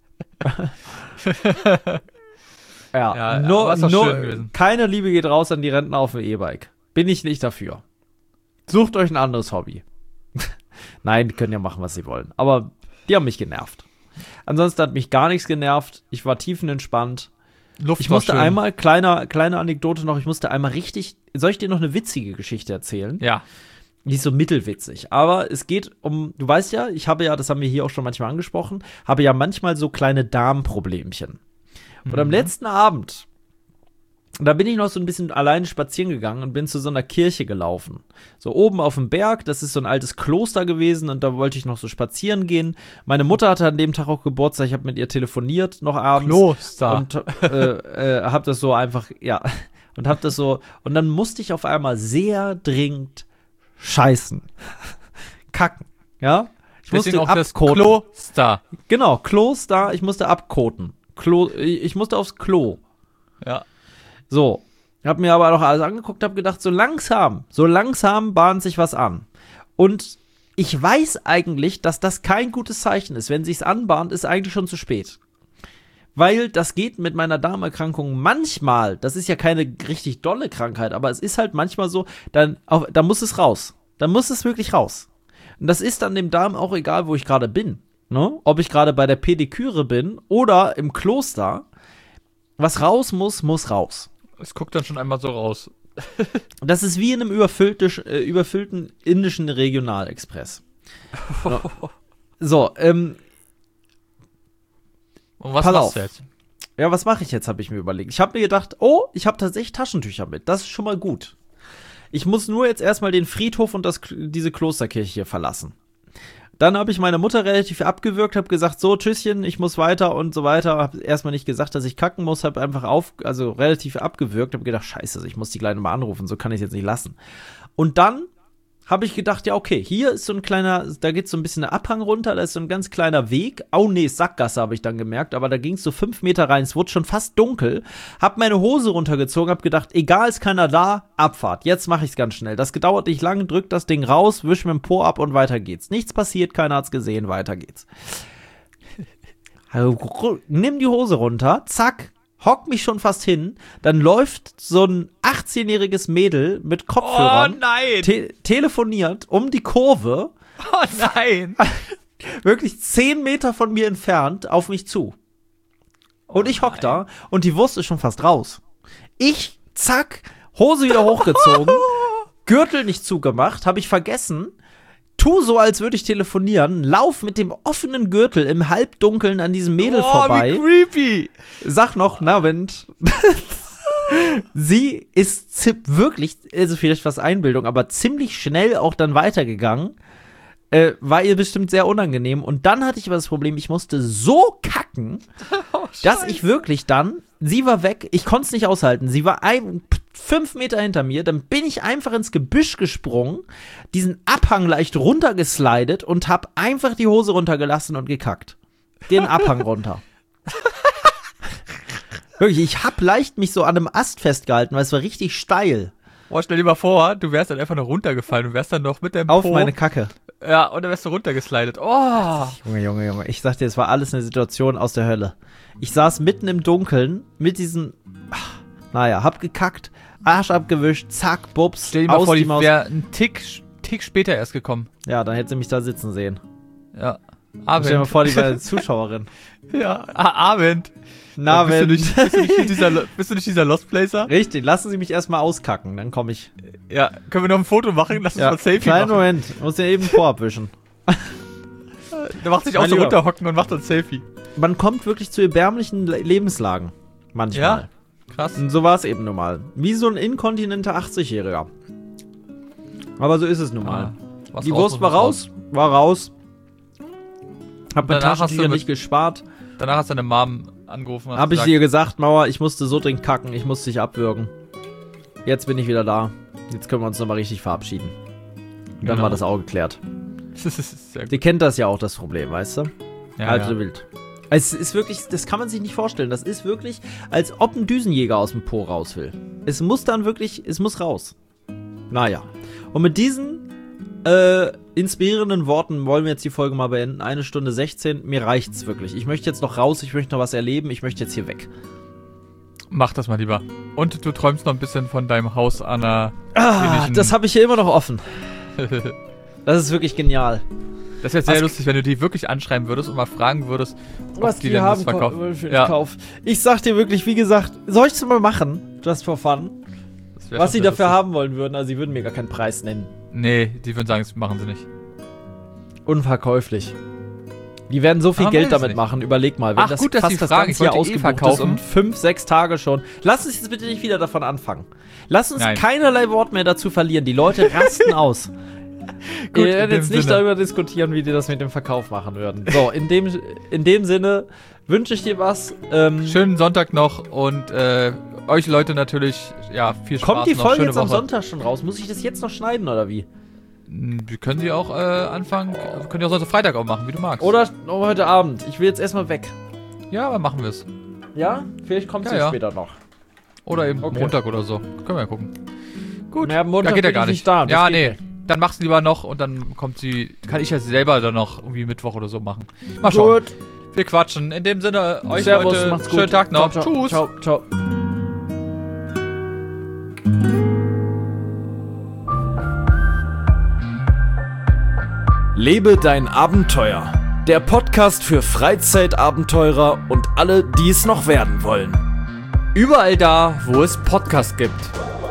ja, ja, nur, schön nur gewesen. Keine Liebe geht raus an die Rentner auf dem E-Bike. Bin ich nicht dafür. Sucht euch ein anderes Hobby. Nein, die können ja machen, was sie wollen. Aber die haben mich genervt. Ansonsten hat mich gar nichts genervt. Ich war tiefenentspannt. Luft ich musste schön. einmal, kleine, kleine Anekdote noch, ich musste einmal richtig, soll ich dir noch eine witzige Geschichte erzählen? Ja. Die ist so mittelwitzig, aber es geht um, du weißt ja, ich habe ja, das haben wir hier auch schon manchmal angesprochen, habe ja manchmal so kleine Darmproblemchen. Und mhm. am letzten Abend, da bin ich noch so ein bisschen alleine spazieren gegangen und bin zu so einer Kirche gelaufen. So oben auf dem Berg, das ist so ein altes Kloster gewesen und da wollte ich noch so spazieren gehen. Meine Mutter hatte an dem Tag auch Geburtstag, ich habe mit ihr telefoniert noch abends. Kloster. Und äh, äh, hab das so einfach, ja, und hab das so, und dann musste ich auf einmal sehr dringend scheißen. Kacken, ja? Ich Deswegen musste auch das abkoten. Kloster. Genau, Kloster, ich musste abkoten. Klo, ich musste aufs Klo. Ja. So, hab mir aber noch alles angeguckt, hab gedacht, so langsam, so langsam bahnt sich was an. Und ich weiß eigentlich, dass das kein gutes Zeichen ist. Wenn sich's anbahnt, ist eigentlich schon zu spät. Weil das geht mit meiner Darmerkrankung manchmal, das ist ja keine richtig dolle Krankheit, aber es ist halt manchmal so, dann, auch, da muss es raus. Dann muss es wirklich raus. Und das ist dann dem Darm auch egal, wo ich gerade bin. Ne? Ob ich gerade bei der Pediküre bin oder im Kloster. Was raus muss, muss raus. Es guckt dann schon einmal so raus. Das ist wie in einem überfüllte, äh, überfüllten indischen Regionalexpress. So, ähm. Und was pass machst auf. du jetzt? Ja, was mache ich jetzt, habe ich mir überlegt. Ich habe mir gedacht, oh, ich habe tatsächlich Taschentücher mit. Das ist schon mal gut. Ich muss nur jetzt erstmal den Friedhof und das, diese Klosterkirche hier verlassen. Dann habe ich meine Mutter relativ abgewürgt, habe gesagt, so, Tschüsschen, ich muss weiter und so weiter. Habe erstmal nicht gesagt, dass ich kacken muss, habe einfach auf, also relativ abgewürgt, habe gedacht, scheiße, ich muss die Kleine mal anrufen, so kann ich es jetzt nicht lassen. Und dann habe ich gedacht, ja, okay, hier ist so ein kleiner, da geht so ein bisschen der Abhang runter, da ist so ein ganz kleiner Weg. Oh nee, Sackgasse habe ich dann gemerkt, aber da ging es so fünf Meter rein, es wurde schon fast dunkel. Hab meine Hose runtergezogen, hab gedacht, egal, ist keiner da, Abfahrt. Jetzt mache ich's ganz schnell. Das gedauert nicht lang, drück das Ding raus, wisch mit dem Po ab und weiter geht's. Nichts passiert, keiner hat's gesehen, weiter geht's. Nimm die Hose runter, zack. Hock mich schon fast hin, dann läuft so ein achtzehnjähriges Mädel mit Kopfhörern, Oh nein! te- telefoniert um die Kurve, Oh nein! wirklich zehn Meter von mir entfernt, auf mich zu. Und ich hock da und die Wurst ist schon fast raus. Ich, zack, Hose wieder hochgezogen, Gürtel nicht zugemacht, habe ich vergessen, tu so, als würde ich telefonieren, lauf mit dem offenen Gürtel im Halbdunkeln an diesem Mädel oh, vorbei. Wie creepy! Sag noch, na, Wind. Sie ist zip wirklich, also vielleicht was Einbildung, aber ziemlich schnell auch dann weitergegangen. Äh, war ihr bestimmt sehr unangenehm. Und dann hatte ich aber das Problem, ich musste so kacken, Oh, dass ich wirklich dann, sie war weg, ich konnte es nicht aushalten. Sie war ein, fünf Meter hinter mir, dann bin ich einfach ins Gebüsch gesprungen, diesen Abhang leicht runtergeslidet und hab einfach die Hose runtergelassen und gekackt. Den Abhang runter. Wirklich, ich hab leicht mich so an einem Ast festgehalten, weil es war richtig steil. Boah, stell dir mal vor, du wärst dann einfach nur runtergefallen. Du wärst dann noch mit deinem Auf Po. meine Kacke. Ja, und dann wärst du runtergeslidet. Oh! Junge, Junge, Junge. Ich sag dir, es war alles eine Situation aus der Hölle. Ich saß mitten im Dunkeln mit diesen, ach, naja, hab gekackt, Arsch abgewischt, zack, bups, Stell dir mal aus vor, die die Maus. wäre ein Tick, Tick später erst gekommen. Ja, dann hätte sie mich da sitzen sehen. Ja. Stell dir Abend. mal vor, die wäre Zuschauerin. Ja, ah, Abend. Na, bist, du wenn. nicht, bist, du nicht dieser, bist du nicht dieser Lost Placer? Richtig, lassen Sie mich erstmal auskacken, dann komme ich. Ja, können wir noch ein Foto machen? Lass uns Ja, mal ein Selfie kleinen machen. Moment, ich muss den eben vorabwischen. Der macht sich auch Mein so Lieber. runterhocken und macht ein Selfie. Man kommt wirklich zu erbärmlichen Le- Lebenslagen. Manchmal. Ja, krass. Und so war es eben nun mal. Wie so ein inkontinenter achtzigjähriger. Aber so ist es nun mal. Ah, was Die raus Wurst muss, war muss raus, war raus. Hab mein Danach hast du Taschentücher mit- nicht gespart. Danach hast du deine Mom angerufen und hast Hab ich gesagt, ihr gesagt, Mauer, ich musste so dringend kacken, ich musste dich abwürgen. Jetzt bin ich wieder da. Jetzt können wir uns nochmal richtig verabschieden. Und dann Genau. war das auch geklärt. das ist sehr gut. Die kennt das ja auch, das Problem, weißt du? Ja, Halb ja. so wild. Es ist wirklich, das kann man sich nicht vorstellen. Das ist wirklich, als ob ein Düsenjäger aus dem Po raus will. Es muss dann wirklich, es muss raus. Naja. Und mit diesen äh, inspirierenden Worten wollen wir jetzt die Folge mal beenden. Eine Stunde sechzehn. Mir reicht's wirklich. Ich möchte jetzt noch raus, ich möchte noch was erleben, ich möchte jetzt hier weg. Mach das mal lieber. Und du träumst noch ein bisschen von deinem Haus an der Ah, ähnlichen- das habe ich hier immer noch offen. Das ist wirklich genial. Das wäre sehr Was- lustig, wenn du die wirklich anschreiben würdest und mal fragen würdest, ob Was die, die denn das haben verkaufen. ko- für den Ja. Kauf. Ich sag dir wirklich, wie gesagt, soll ich es mal machen? Just for fun. Das wär Was schon sie sehr dafür lustig. haben wollen würden, also sie würden mir gar keinen Preis nennen. Nee, die würden sagen, das machen sie nicht. Unverkäuflich. Die werden so viel Ah, Geld weiß ich damit nicht. machen. Überleg mal, wenn Ach, das gut, dass fast Sie das fragen. ganze Ich wollte Jahr eh ausgebucht ist verkaufen. und fünf, sechs Tage schon. Lass uns jetzt bitte nicht wieder davon anfangen. Lass uns Nein. keinerlei Wort mehr dazu verlieren. Die Leute rasten aus. Gut, Wir in werden dem jetzt nicht Sinne. darüber diskutieren, wie die das mit dem Verkauf machen würden. So, in dem, in dem Sinne wünsche ich dir was. Ähm, Schönen Sonntag noch und äh, euch Leute natürlich, ja, viel Spaß Kommt die noch. Folge Schöne jetzt am Woche. Sonntag schon raus? Muss ich das jetzt noch schneiden oder wie? Hm, Wir können die auch äh, anfangen, wir können die auch sonst Freitag auch machen, wie du magst. Oder oh, heute Abend? Ich will jetzt erstmal weg. Ja, aber machen wir es. Ja? Vielleicht kommt sie Ja, ja. später noch. Oder eben Okay. Montag oder so. Können wir ja gucken. Gut. Ja, Montag ja, geht ja bin gar ich nicht. nicht da. Das Ja, geht nee. nicht. Dann mach's lieber noch und dann kommt sie. Kann ich ja selber dann noch irgendwie Mittwoch oder so machen. Mal schauen. Gut. Wir quatschen. In dem Sinne, euch Servus, Leute, macht's gut. schönen Tag noch. Ciao, ciao. Tschüss. Ciao, ciao. Lebe dein Abenteuer. Der Podcast für Freizeitabenteurer und alle, die es noch werden wollen. Überall da, wo es Podcasts gibt.